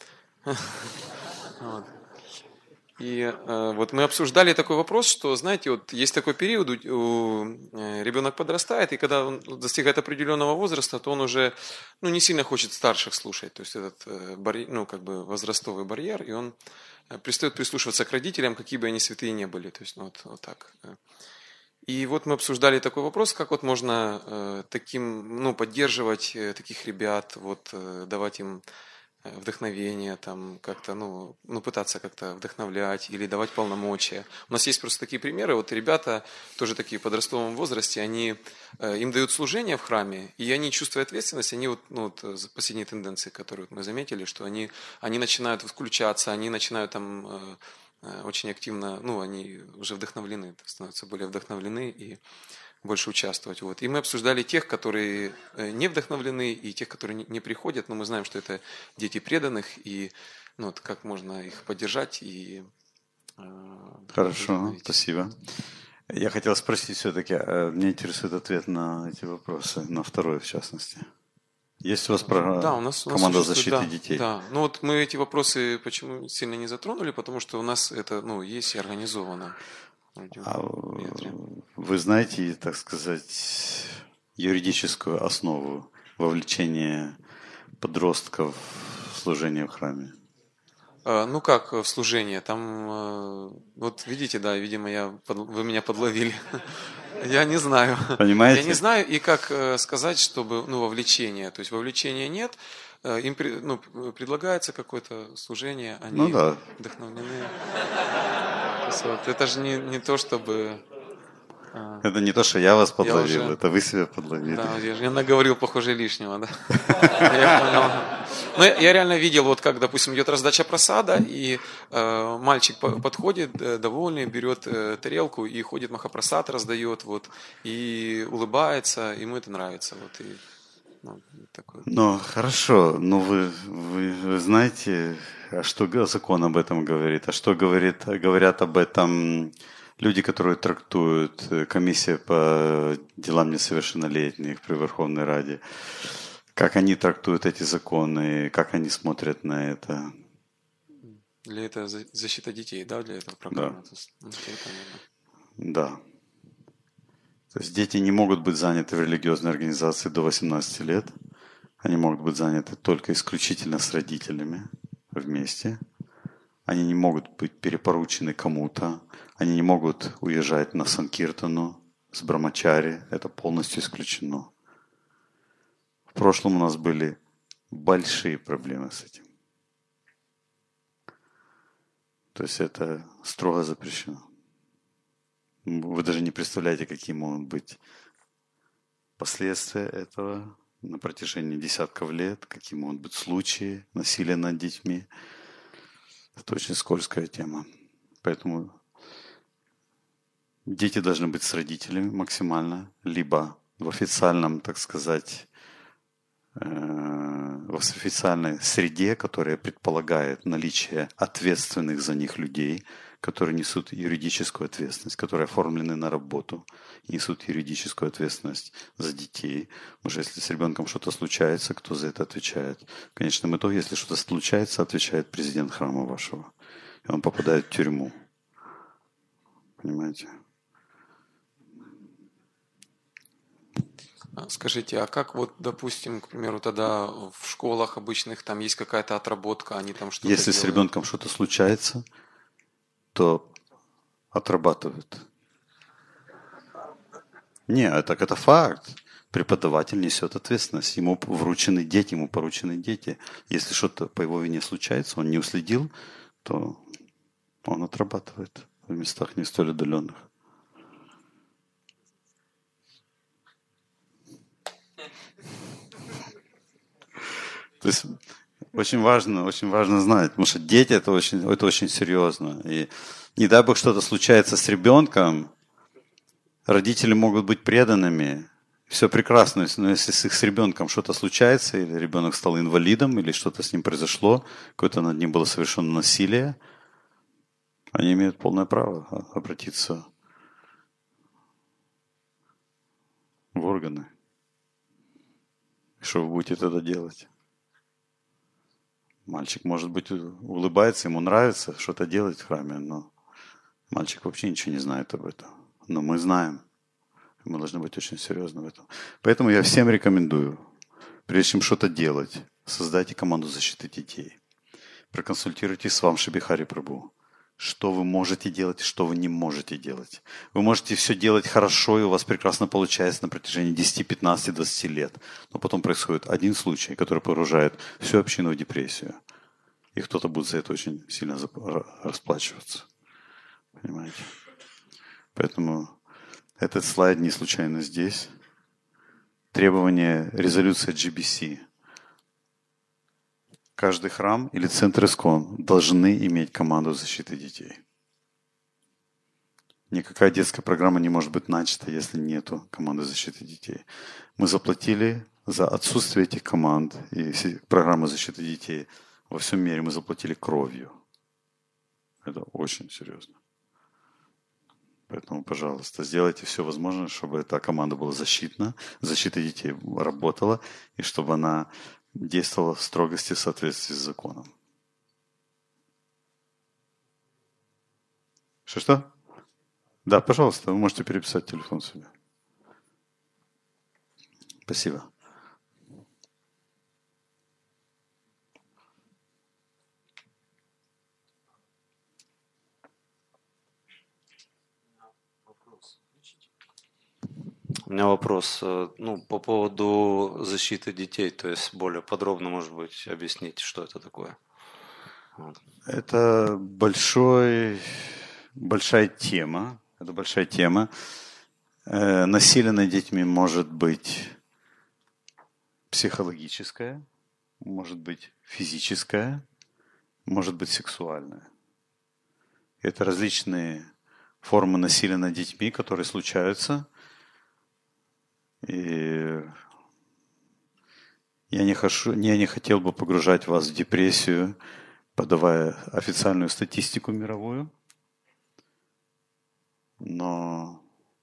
И вот мы обсуждали такой вопрос, что, знаете, вот есть такой период, ребенок подрастает, и когда он достигает определенного возраста, то он уже не сильно хочет старших слушать, то есть этот возрастовый барьер, и он перестает прислушиваться к родителям, какие бы они святые не были, то есть вот так. И вот мы обсуждали такой вопрос, как вот можно поддерживать таких ребят, вот давать им вдохновение, там как-то, пытаться как-то вдохновлять или давать полномочия. У нас есть просто такие примеры. Вот ребята, тоже такие в подростковом возрасте, им дают служение в храме, и они, чувствуя ответственность, они последние тенденции, которые мы заметили, что они начинают включаться, они начинают там очень активно, они уже вдохновлены, становятся более вдохновлены и больше участвовать. Вот. И мы обсуждали тех, которые не вдохновлены, и тех, которые не приходят, но мы знаем, что это дети преданных, и как можно их поддержать. И Хорошо, спасибо. Я хотел спросить все-таки, меня интересует ответ на эти вопросы, на второй в частности. Есть у вас команда защиты детей? Да, мы эти вопросы почему сильно не затронули, потому что у нас это есть и организовано. Вы знаете, так сказать, юридическую основу вовлечения подростков в служение в храме? Как в служение? Там, видите, да, видимо, вы меня подловили. Я не знаю. Понимаете? Я не знаю, и как сказать, чтобы, вовлечение. То есть вовлечения нет, им предлагается какое-то служение, они вдохновлены. Это же не то, чтобы... Это не то, что я вас подловил, это вы себя подловили. Да, я наговорил, похоже, лишнего, да. Я понял. Но я реально видел, как, допустим, идет раздача просада, и мальчик подходит, довольный, берет тарелку и ходит, махапрасад раздает, и улыбается, ему это нравится. Хорошо, вы знаете, а что закон об этом говорит? А что говорят об этом люди, которые трактуют комиссия по делам несовершеннолетних при Верховной Раде? Как они трактуют эти законы, как они смотрят на это? Для этого защита детей, да, для этого программы? Да. Да. То То есть дети не могут быть заняты в религиозной организации до 18 лет. Они могут быть заняты только исключительно с родителями вместе. Они не могут быть перепоручены кому-то. Они не могут уезжать на Санкиртану с Брамачари. Это полностью исключено. В прошлом у нас были большие проблемы с этим. То есть это строго запрещено. Вы даже не представляете, какие могут быть последствия этого на протяжении десятков лет, какие могут быть случаи насилия над детьми. Это очень скользкая тема. Поэтому дети должны быть с родителями максимально, либо в официальном, так сказать, в официальной среде, которая предполагает наличие ответственных за них людей, которые несут юридическую ответственность, которые оформлены на работу, несут юридическую ответственность за детей. Потому что если с ребенком что-то случается, кто за это отвечает? В конечном итоге, если что-то случается, отвечает президент храма вашего. И он попадает в тюрьму. Понимаете? Скажите, а как вот, допустим, к примеру, тогда в школах обычных там есть какая-то отработка, они там что-то Если с делают? ребенком что-то случается, то отрабатывают. Не, так это факт. Преподаватель несет ответственность. Ему вручены дети, ему поручены дети. Если что-то по его вине случается, он не уследил, то он отрабатывает в местах не столь отдаленных. То есть очень важно знать, потому что дети это очень серьезно. И не дай бог что-то случается с ребенком, родители могут быть преданными, все прекрасно, но если с ребенком что-то случается, или ребенок стал инвалидом, или что-то с ним произошло, какое-то над ним было совершено насилие, они имеют полное право обратиться в органы. Что вы будете тогда делать? Мальчик, может быть, улыбается, ему нравится что-то делать в храме, но мальчик вообще ничего не знает об этом. Но мы знаем. Мы должны быть очень серьезны в этом. Поэтому я всем рекомендую, прежде чем что-то делать, создайте команду защиты детей. Проконсультируйтесь с Вамши Бихари Прабху. Что вы можете делать, что вы не можете делать. Вы можете все делать хорошо, и у вас прекрасно получается на протяжении 10, 15, 20 лет. Но потом происходит один случай, который погружает всю общину в депрессию. И кто-то будет за это очень сильно расплачиваться. Понимаете? Поэтому этот слайд не случайно здесь. Требование резолюции GBC. Каждый храм или центр ИСККОН должны иметь команду защиты детей. Никакая детская программа не может быть начата, если нет команды защиты детей. Мы заплатили за отсутствие этих команд и программы защиты детей. Во всем мире мы заплатили кровью. Это очень серьезно. Поэтому, пожалуйста, сделайте все возможное, чтобы эта команда была защитна, защита детей работала, и чтобы она действовала в строгости в соответствии с законом. Что? Да, пожалуйста, вы можете переписать телефон себе. Спасибо. У меня вопрос, по поводу защиты детей, то есть более подробно, может быть, объяснить, что это такое. Вот. Это большая тема. Это большая тема. Насилие над детьми может быть психологическое, может быть физическое, может быть сексуальное. Это различные формы насилия над детьми, которые случаются. И я не хотел бы погружать вас в депрессию, подавая официальную статистику мировую, но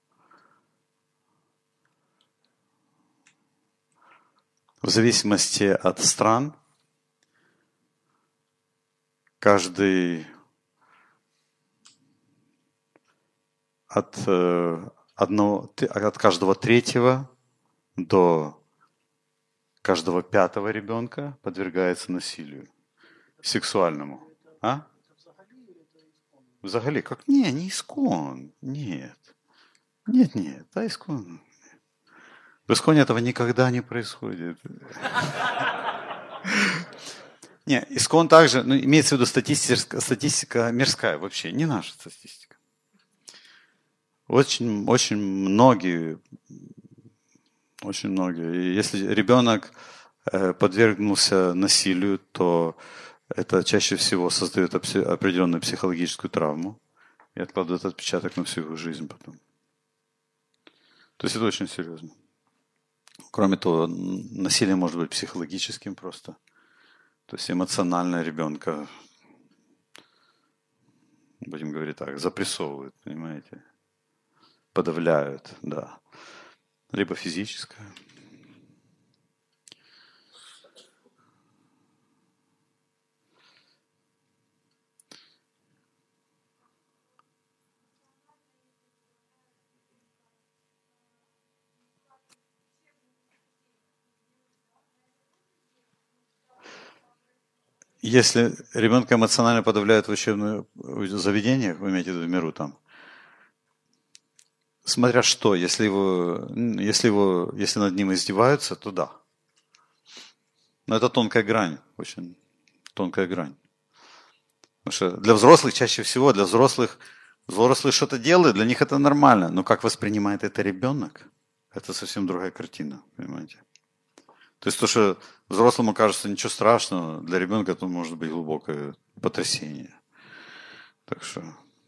в зависимости от стран, от каждого третьего до каждого пятого ребенка подвергается насилию сексуальному. А? Взагалі, как? Не искон. Нет. Нет, да искон. В исконе этого никогда не происходит. Не, искон также, имеется в виду статистика мирская вообще, не наша статистика. Очень многие, и если ребенок подвергнулся насилию, то это чаще всего создает определенную психологическую травму и откладывает отпечаток на всю его жизнь потом. То есть это очень серьезно. Кроме того, насилие может быть психологическим просто. То есть эмоционально ребенка, будем говорить так, запрессовывают, понимаете? Подавляют, да. Либо физическое. Если ребенка эмоционально подавляют в учебных заведениях, вы имеете в виду в миру там, смотря что, если над ним издеваются, то да. Но это тонкая грань, очень тонкая грань. Потому что для взрослых чаще всего, взрослые что-то делают, для них это нормально. Но как воспринимает это ребенок, это совсем другая картина, понимаете? То есть то, что взрослому кажется ничего страшного, для ребенка это может быть глубокое потрясение. Так что...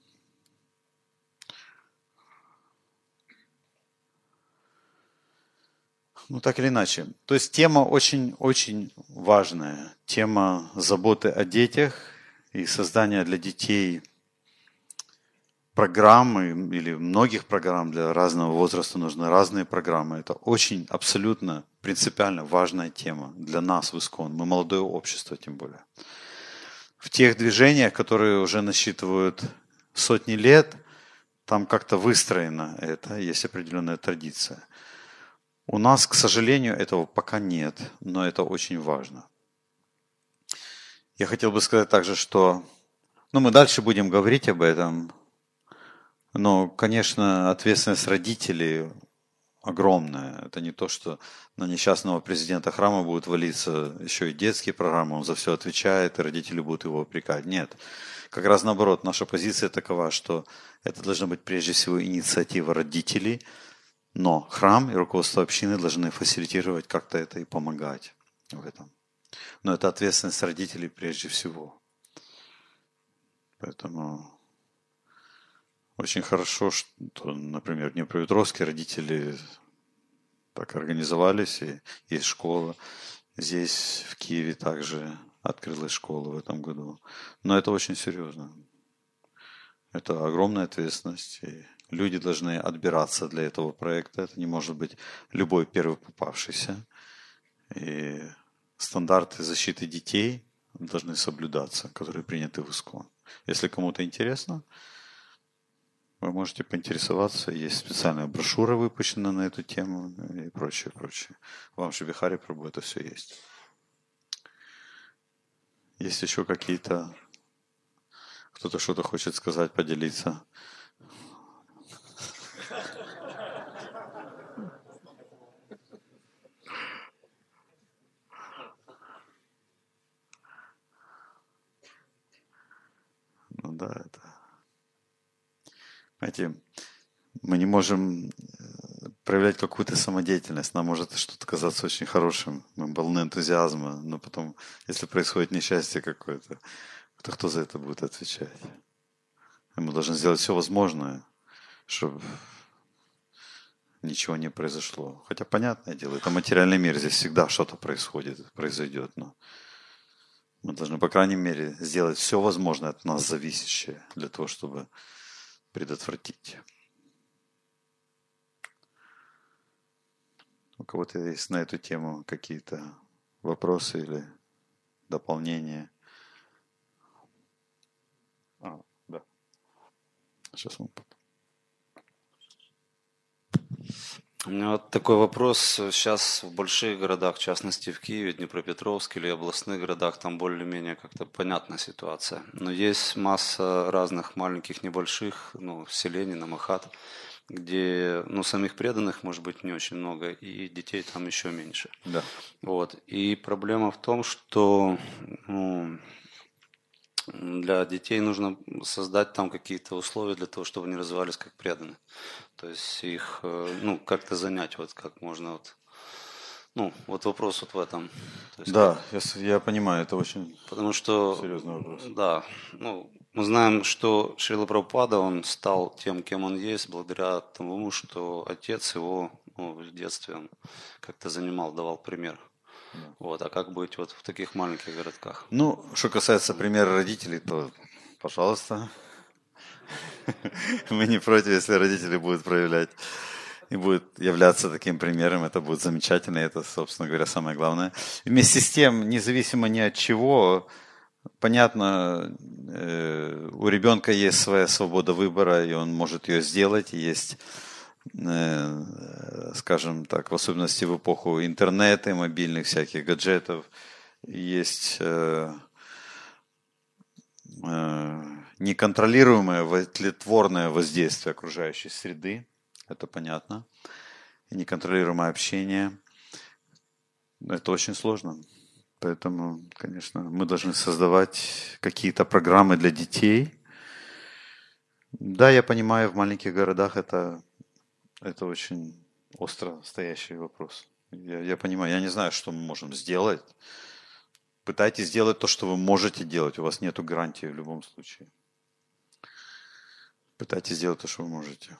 так или иначе. То есть тема очень-очень важная. Тема заботы о детях и создания для детей программы или многих программ. Для разного возраста нужны разные программы. Это очень абсолютно принципиально важная тема для нас в Искон. Мы молодое общество, тем более. В тех движениях, которые уже насчитывают сотни лет, там как-то выстроено это, есть определенная традиция. У нас, к сожалению, этого пока нет, но это очень важно. Я хотел бы сказать также, что мы дальше будем говорить об этом, но, конечно, ответственность родителей огромная. Это не то, что на несчастного президента храма будут валиться еще и детские программы, он за все отвечает, и родители будут его упрекать. Нет. Как раз наоборот, наша позиция такова, что это должна быть прежде всего инициатива родителей, но храм и руководство общины должны фасилитировать как-то это и помогать в этом. Но это ответственность родителей прежде всего. Поэтому очень хорошо, что, например, в Днепропетровске родители так организовались, и есть школа. Здесь, в Киеве, также открылась школа в этом году. Но это очень серьезно. Это огромная ответственность, и люди должны отбираться для этого проекта. Это не может быть любой первый попавшийся. И стандарты защиты детей должны соблюдаться, которые приняты в Искон. Если кому-то интересно, вы можете поинтересоваться. Есть специальная брошюра выпущена на эту тему и прочее. В Амши-Бихаре Прабу это все есть. Есть еще какие-то... Кто-то что-то хочет сказать, поделиться. Да, это... Знаете, мы не можем проявлять какую-то самодеятельность. Нам может что-то казаться очень хорошим. Мы полны энтузиазма, но потом, если происходит несчастье какое-то, то кто за это будет отвечать? И мы должны сделать все возможное, чтобы ничего не произошло. Хотя, понятное дело, это материальный мир, здесь всегда что-то произойдет, но мы должны, по крайней мере, сделать все возможное от нас зависящее для того, чтобы предотвратить. У кого-то есть на эту тему какие-то вопросы или дополнения? Да. Сейчас мы... У меня вот такой вопрос. Сейчас в больших городах, в частности в Киеве, Днепропетровске или областных городах, там более-менее как-то понятна ситуация. Но есть масса разных маленьких, небольших, селений, намахат, где, самих преданных, может быть, не очень много, и детей там еще меньше. Да. Вот. И проблема в том, что для детей нужно создать там какие-то условия для того, чтобы они развивались как преданные. То есть их, как-то занять, вот как можно, вот вопрос вот в этом. То есть, Да, я понимаю, это очень потому что, серьезный вопрос. да, мы знаем, что Шрила Прабхупада, он стал тем, кем он есть, благодаря тому, что отец его в детстве он как-то занимал, давал пример. Вот, а как быть вот в таких маленьких городках? Что касается примера родителей, то, пожалуйста, мы не против, если родители будут проявлять и будут являться таким примером, это будет замечательно, и это, собственно говоря, самое главное. И вместе с тем, независимо ни от чего, понятно, у ребенка есть своя свобода выбора, и он может ее сделать, и есть, скажем так, в особенности в эпоху интернета и мобильных всяких гаджетов, есть неконтролируемое тлетворное воздействие окружающей среды, это понятно, и неконтролируемое общение, это очень сложно. Поэтому, конечно, мы должны создавать какие-то программы для детей. Да, я понимаю, в маленьких городах это очень остро стоящий вопрос. Я понимаю, я не знаю, что мы можем сделать. Пытайтесь сделать то, что вы можете делать. У вас нет гарантии в любом случае. Пытайтесь сделать то, что вы можете.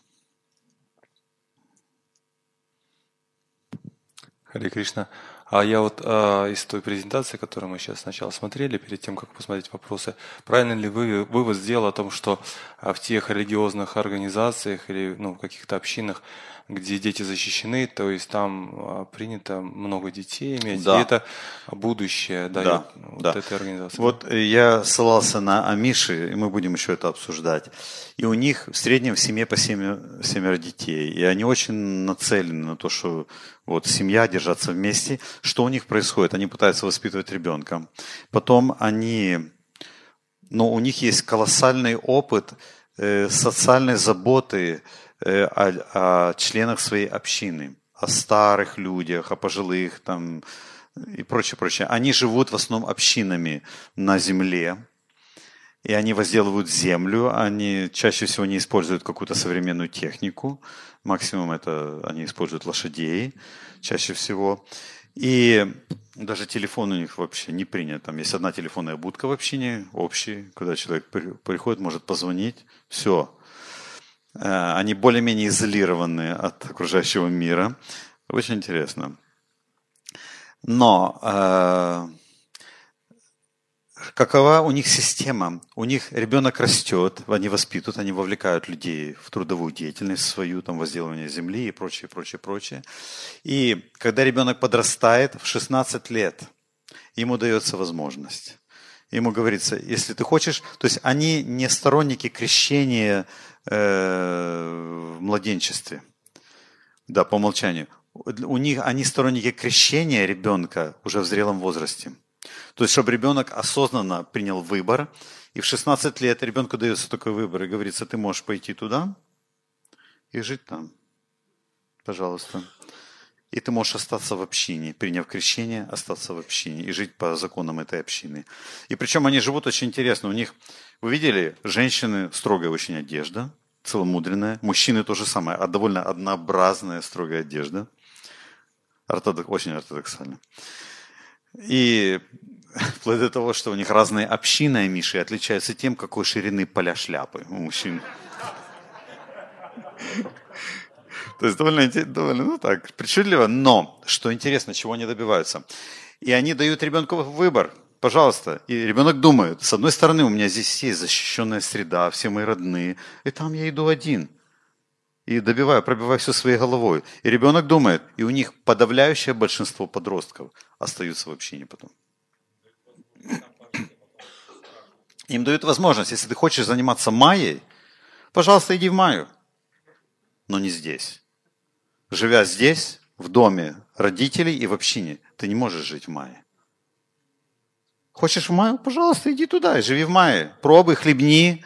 Харе Кришна. А я вот из той презентации, которую мы сейчас сначала смотрели, перед тем, как посмотреть вопросы, правильно ли вы вывод сделал о том, что в тех религиозных организациях или в каких-то общинах, где дети защищены, то есть там принято много детей иметь, Да. и это будущее этой организации. Вот я ссылался на Амиши, и мы будем еще это обсуждать. И у них в среднем в семье по 7 детей. И они очень нацелены на то, что вот семья, держаться вместе. Что у них происходит? Они пытаются воспитывать ребенка. Потом у них есть колоссальный опыт социальной заботы о членах своей общины, о старых людях, о пожилых там, и прочее. Они живут в основном общинами на земле, и они возделывают землю, они чаще всего не используют какую-то современную технику, максимум это они используют лошадей чаще всего. И даже телефон у них вообще не принят. Там есть одна телефонная будка в общине, общий, куда человек приходит, может позвонить, все. Они более-менее изолированы от окружающего мира. Очень интересно. Но какова у них система? У них ребенок растет, они воспитывают, они вовлекают людей в трудовую деятельность свою, там, возделывание земли и прочее. И когда ребенок подрастает в 16 лет, ему дается возможность. Ему говорится, если ты хочешь, то есть они не сторонники крещения в младенчестве, да, по умолчанию. Они сторонники крещения ребенка уже в зрелом возрасте. То есть, чтобы ребенок осознанно принял выбор, и в 16 лет ребенку дается такой выбор, и говорится, ты можешь пойти туда и жить там, пожалуйста. И ты можешь остаться в общине, приняв крещение, остаться в общине и жить по законам этой общины. И причем они живут очень интересно. У них, вы видели, женщины строгая очень одежда, целомудренная. Мужчины то же самое, а довольно однообразная строгая одежда. Очень ортодоксально. И вплоть до того, что у них разные общины амиши отличаются тем, какой ширины поля шляпы у мужчин. То есть довольно причудливо, но, что интересно, чего они добиваются. И они дают ребенку выбор, пожалуйста. И ребенок думает, с одной стороны, у меня здесь есть защищенная среда, все мои родные, и там я иду один. И пробиваю все своей головой. И ребенок думает, и у них подавляющее большинство подростков остаются в общине потом. Им дают возможность, если ты хочешь заниматься майей, пожалуйста, иди в майю, но не здесь. живя здесь, в доме родителей и в общине, ты не можешь жить в мае. Хочешь в мае? Пожалуйста, иди туда и живи в мае. Пробуй, хлебни.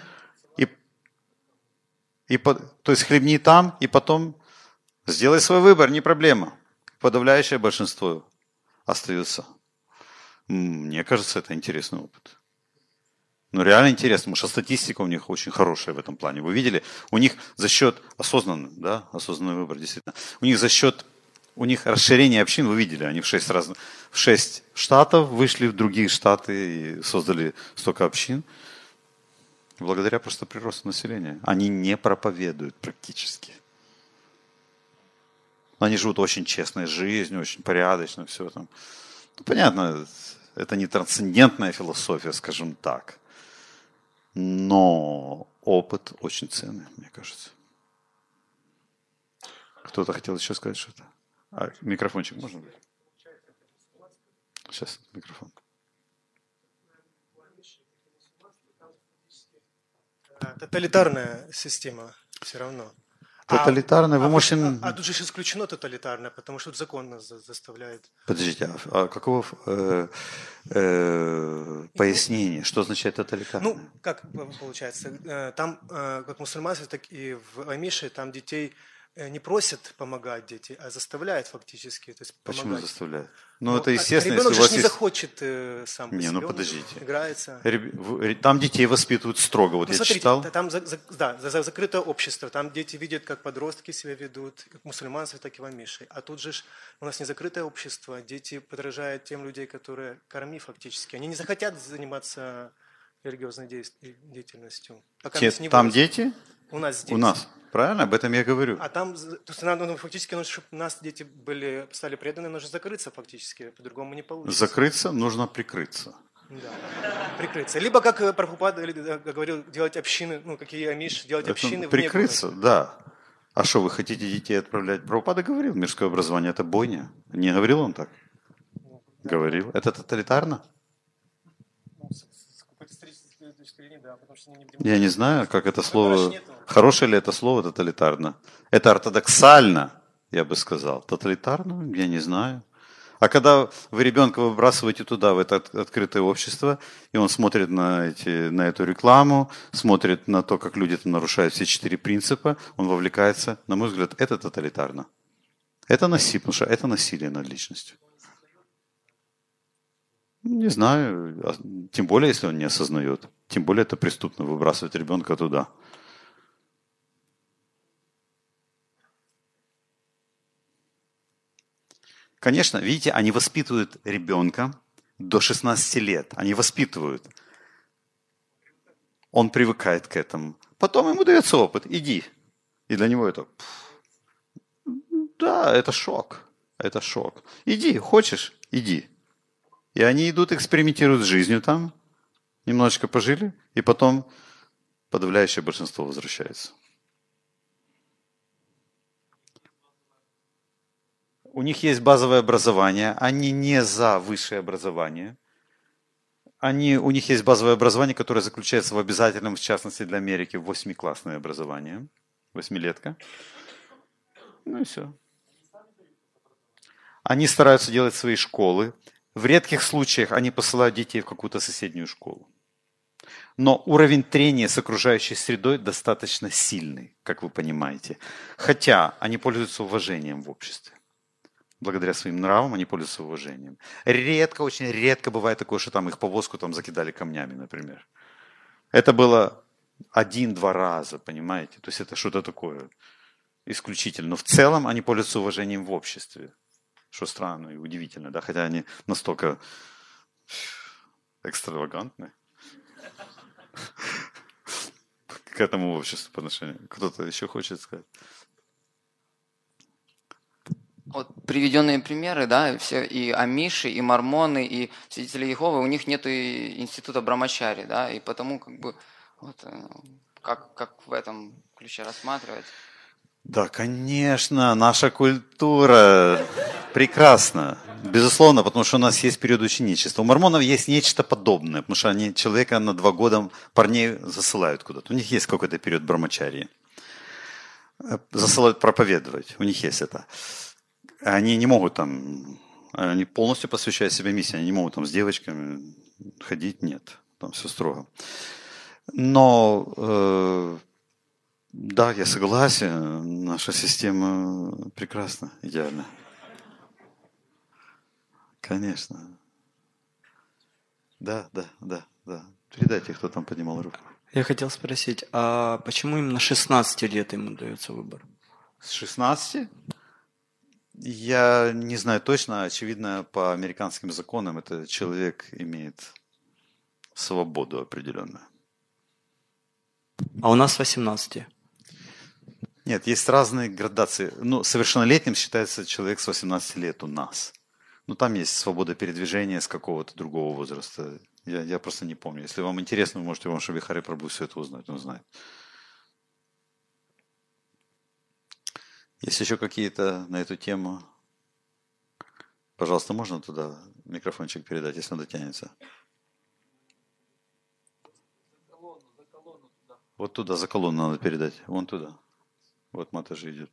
То есть хлебни там, и потом сделай свой выбор, не проблема. Подавляющее большинство остаются. Мне кажется, это интересный опыт. Ну, реально интересно, потому что статистика у них очень хорошая в этом плане. Вы видели? У них за счет осознанный выбор, действительно. У них расширение общин, вы видели, они в 6 штатов вышли в другие штаты и создали столько общин. Благодаря просто приросту населения. Они не проповедуют практически. Они живут очень честной жизнью, очень порядочно, все там. Ну, понятно, это не трансцендентная философия, скажем так. Но опыт очень ценный, мне кажется. Кто-то хотел еще сказать что-то? Микрофончик можно будет? Сейчас, микрофон. Тоталитарная система все равно. Тоталитарная, вы можете... Тут же исключено тоталитарное, потому что тут закон нас заставляет. Подождите, а какого пояснения? Что означает тоталитарное? Ну, как получается, там как в мусульманстве, так и в Амише, там детей не просят помогать дети, а заставляют фактически. То есть помогать. Почему заставляют? Ну, это естественно, ребенок если у вас же не есть... захочет сам по себе, подождите. Играется. Там детей воспитывают строго. Вот я смотрите, читал. Там закрытое общество, там дети видят, как подростки себя ведут, как в мусульманстве, так и в Амише. А тут же у нас не закрытое общество, дети подражают тем людям, которые корми фактически. Они не захотят заниматься религиозной деятельностью. Там дети? У нас здесь. У нас. Правильно? Об этом я говорю. А там, то есть, фактически, чтобы у нас дети стали преданы, нужно закрыться фактически, по-другому не получится. Закрыться нужно прикрыться. Да, прикрыться. Либо, как Прабхупада говорил, делать общины, какие Амиш, делать общины прикрыться, вне города. Да. А что, вы хотите детей отправлять? Прабхупада говорил, мирское образование – это бойня. Не говорил он так? Говорил. Это тоталитарно? Я не знаю, как это слово... Хорошее ли это слово тоталитарно? Это ортодоксально, я бы сказал. Тоталитарно? Я не знаю. А когда вы ребенка выбрасываете туда, в это открытое общество, и он смотрит на эту рекламу, смотрит на то, как люди там нарушают все 4 принципа, он вовлекается, на мой взгляд, это тоталитарно. Это насилие, потому что это насилие над личностью. Не знаю, тем более, если он не осознает. Тем более это преступно выбрасывать ребенка туда. Конечно, видите, они воспитывают ребенка до 16 лет. Они воспитывают. Он привыкает к этому. Потом ему дается опыт. Иди. И для него это... Да, это шок. Это шок. Иди, хочешь? Иди. И они идут, экспериментируют с жизнью там. Немножечко пожили. И потом подавляющее большинство возвращается. У них есть базовое образование, они не за высшее образование. У них есть базовое образование, которое заключается в обязательном, в частности для Америки, 8-классное образование. 8-летка. Ну и все. Они стараются делать свои школы. В редких случаях они посылают детей в какую-то соседнюю школу. Но уровень трения с окружающей средой достаточно сильный, как вы понимаете. Хотя они пользуются уважением в обществе. Благодаря своим нравам они пользуются уважением. Редко, очень редко бывает такое, что там их повозку там закидали камнями, например. Это было 1-2 раза, понимаете? То есть это что-то такое исключительно. Но в целом они пользуются уважением в обществе. Что странно и удивительно, да? Хотя они настолько экстравагантны к этому обществу по отношению. Кто-то еще хочет сказать? Вот приведенные примеры, да, все и амиши, и мормоны, и свидетели Иеговы, у них нет института брамачари, да, и потому как в этом ключе рассматривать? Да, конечно, наша культура прекрасна, безусловно, потому что у нас есть период ученичества. У мормонов есть нечто подобное, потому что они человека на 2 года парней засылают куда-то. У них есть какой-то период брамачарии. засылают проповедовать. У них есть это. Они не могут там, они полностью посвящают себя миссии, они не могут там с девочками ходить, нет, там все строго. Но да, я согласен, наша система прекрасна, идеальна. Конечно. Да. Передайте, кто там поднимал руку. Я хотел спросить, а почему именно 16 лет ему дается выбор? С 16? Я не знаю точно, очевидно, по американским законам этот человек имеет свободу определенную. А у нас с 18. Нет, есть разные градации. Ну, совершеннолетним считается человек с 18 лет у нас. Ну, там есть свобода передвижения с какого-то другого возраста. Я просто не помню. Если вам интересно, вы можете у Вамши Вихари Прабху все это узнать. Он знает. Есть еще какие-то на эту тему? Пожалуйста, можно туда микрофончик передать, если он дотянется? Вот туда, за колонну надо передать. Вон туда. Вот Матаджи идет.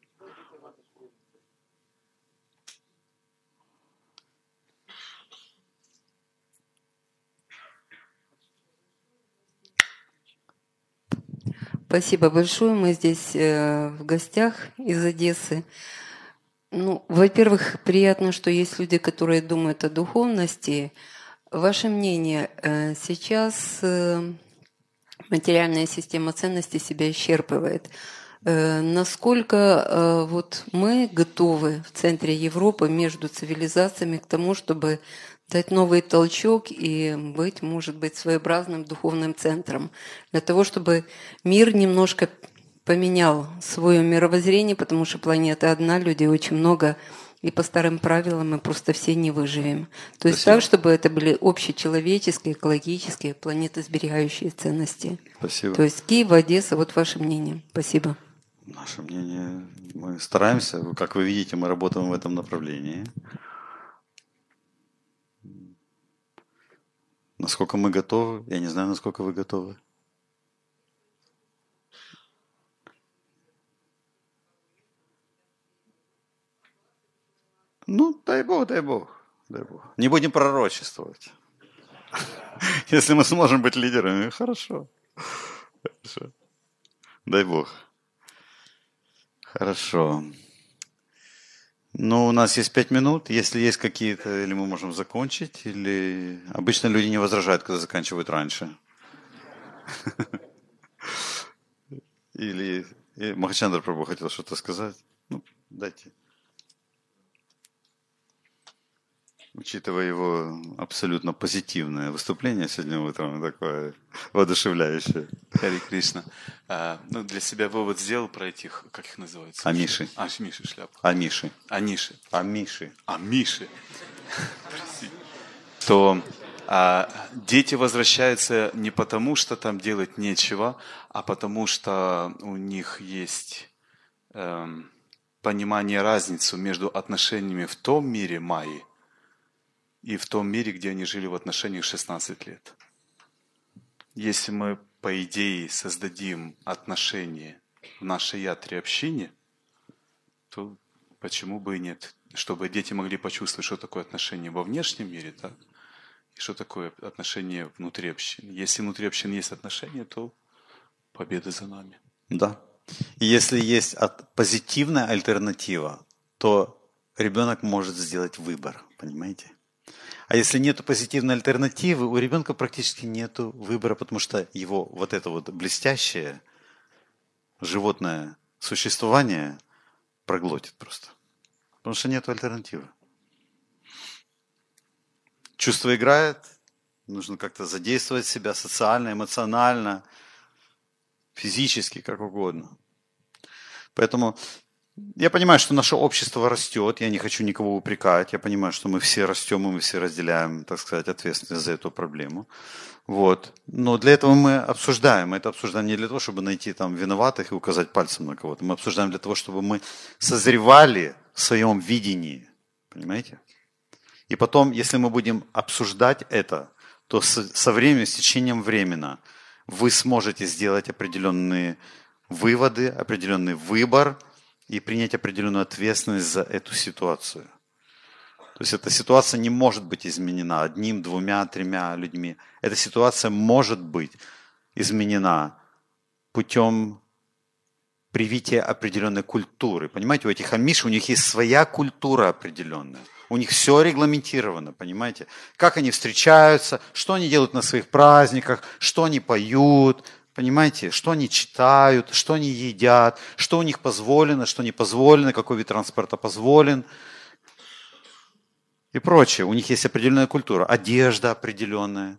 Спасибо большое. Мы здесь в гостях из Одессы. Ну, во-первых, приятно, что есть люди, которые думают о духовности. Ваше мнение, сейчас материальная система ценностей себя исчерпывает. Насколько вот мы готовы в центре Европы между цивилизациями к тому, чтобы дать новый толчок и быть, может быть, своеобразным духовным центром, для того, чтобы мир немножко поменял свое мировоззрение, потому что планета одна, людей очень много, и по старым правилам мы просто все не выживем. То есть Спасибо. так, чтобы это были общечеловеческие, экологические, планетосберегающие ценности. Спасибо. То есть Киев, Одесса, вот ваше мнение. Спасибо. Наше мнение, мы стараемся, как вы видите, мы работаем в этом направлении. Насколько мы готовы, я не знаю, насколько вы готовы. Ну, дай Бог, дай Бог, дай Бог. Не будем пророчествовать. Если мы сможем быть лидерами, хорошо. Хорошо. Дай Бог. Хорошо. Ну, у нас есть 5 минут. Если есть какие-то, или мы можем закончить, или обычно люди не возражают, когда заканчивают раньше. Или Махачандра Прабху хотел что-то сказать. Ну, дайте. Учитывая его абсолютно позитивное выступление сегодня утром, такое воодушевляющее. Хари Кришна. Ну, для себя вывод сделал про этих, как их называется? Амиши. Амиши шляпа. Амиши. Аниши. Амиши. Амиши. То дети возвращаются не потому, что там делать нечего, а потому что у них есть понимание разницы между отношениями в том мире Майи и в том мире, где они жили в отношениях 16 лет. Если мы, по идее, создадим отношения в нашей ятре-общине, то почему бы и нет? Чтобы дети могли почувствовать, что такое отношение во внешнем мире, да? И что такое отношение внутри общины. Если внутри общины есть отношения, то победа за нами. Да. И если есть позитивная альтернатива, то ребенок может сделать выбор, понимаете? А если нет позитивной альтернативы, у ребенка практически нет выбора, потому что его вот это вот блестящее животное существование проглотит просто. Потому что нет альтернативы. Чувство играет, нужно как-то задействовать себя социально, эмоционально, физически, как угодно. Поэтому я понимаю, что наше общество растет, я не хочу никого упрекать, я понимаю, что мы все растем, и мы все разделяем, так сказать, ответственность за эту проблему. Вот. Но для этого мы обсуждаем. Это обсуждаем не для того, чтобы найти там виноватых и указать пальцем на кого-то. Мы обсуждаем для того, чтобы мы созревали в своем видении. Понимаете? И потом, если мы будем обсуждать это, то со временем, с течением времени вы сможете сделать определенные выводы, определенный выбор и принять определенную ответственность за эту ситуацию. То есть эта ситуация не может быть изменена одним, двумя, тремя людьми. Эта ситуация может быть изменена путем привития определенной культуры. Понимаете, у этих амиш, у них есть своя культура определенная. У них все регламентировано, понимаете? Как они встречаются, что они делают на своих праздниках, что они поют, понимаете? Что они читают, что они едят, что у них позволено, что не позволено, какой вид транспорта позволен и прочее. У них есть определенная культура, одежда определенная,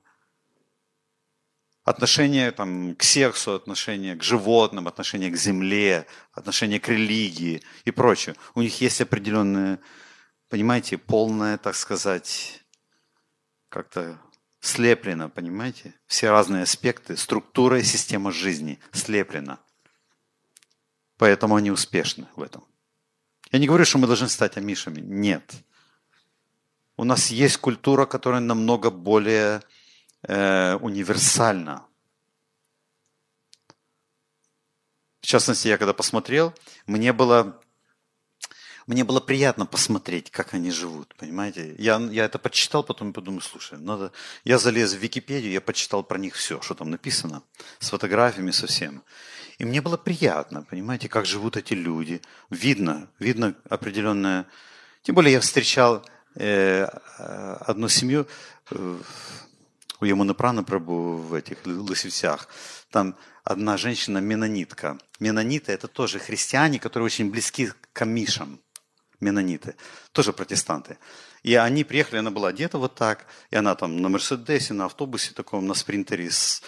отношение там, к сексу, отношение к животным, отношение к земле, отношение к религии и прочее. У них есть определенная, понимаете, полная, так сказать, как-то слеплено, понимаете? Все разные аспекты, структура и система жизни слеплена. Поэтому они успешны в этом. Я не говорю, что мы должны стать амишами. Нет. У нас есть культура, которая намного более универсальна. В частности, я когда посмотрел, мне было приятно посмотреть, как они живут, понимаете? Я это почитал, потом подумал, слушай, надо... Я залез в Википедию, я почитал про них все, что там написано, с фотографиями, со всем. И мне было приятно, понимаете, как живут эти люди. Видно определенное... Тем более я встречал одну семью у Ямуны Праны Прабху в этих Лысевцах. Там одна женщина менонитка. Менониты – это тоже христиане, которые очень близки к амишам. Менониты, тоже протестанты. И они приехали, она была одета вот так, и она там на Мерседесе, на автобусе таком, на спринтере с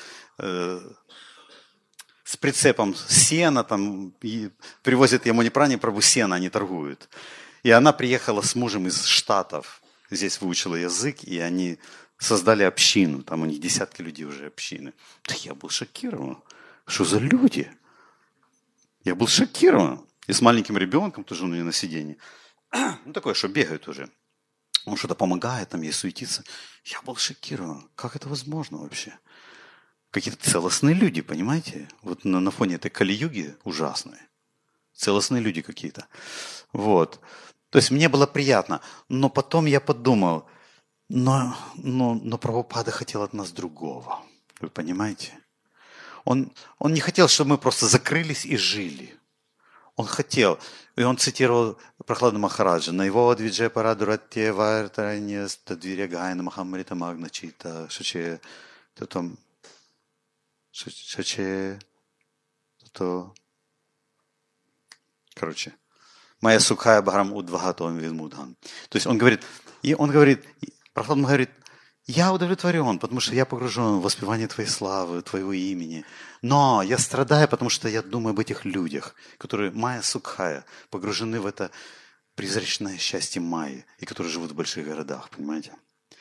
прицепом сена, там, и привозят Ямуне Пране Прабху сено, они торгуют. И она приехала с мужем из Штатов, здесь выучила язык, и они создали общину, там у них десятки людей уже общины. Да я был шокирован. Что за люди? Я был шокирован. И с маленьким ребенком тоже у нее на сиденье. Ну, такое, что бегают уже. Он что-то помогает, там ей суетится. Я был шокирован. Как это возможно вообще? Какие-то целостные люди, понимаете? Вот на фоне этой Кали-юги ужасной. Целостные люди какие-то. Вот. То есть мне было приятно. Но потом я подумал, но Прабхупада хотел от нас другого. Вы понимаете? Он не хотел, чтобы мы просто закрылись и жили. Он хотел, и он цитировал Прохладу Махараджа, на его Адвиджай Парадуратте Вартараньяс Тадвиря Гайна Махамрита Магначита Шаче Татом Шаче Тато. Короче, Майя Сукхая Бхарам Удвагатом Видмудхан. То есть он говорит, Прохлад говорит, я удовлетворен, потому что я погружен в воспевание Твоей славы, Твоего имени. Но я страдаю, потому что я думаю об этих людях, которые Майя Сукхая, погружены в это призрачное счастье Майи, и которые живут в больших городах, понимаете?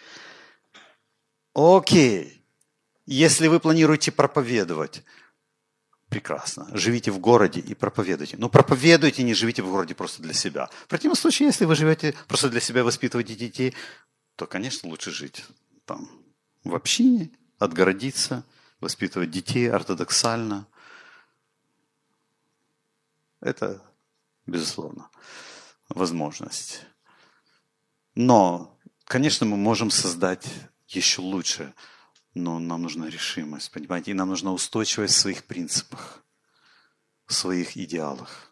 Окей. Если вы планируете проповедовать, прекрасно. Живите в городе и проповедуйте. Но проповедуйте, не живите в городе просто для себя. В противном случае, если вы живете просто для себя, воспитываете детей, то, конечно, лучше жить там в общине, отгородиться, воспитывать детей ортодоксально. Это, безусловно, возможность. Но, конечно, мы можем создать еще лучше, но нам нужна решимость, понимаете, и нам нужна устойчивость в своих принципах, в своих идеалах.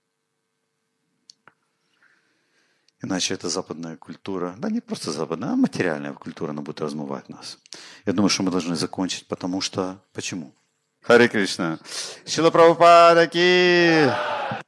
Иначе эта западная культура, да не просто западная, а материальная культура, она будет размывать нас. Я думаю, что мы должны закончить, потому что... Почему? Харе Кришна. Шрила Прабхупада ки!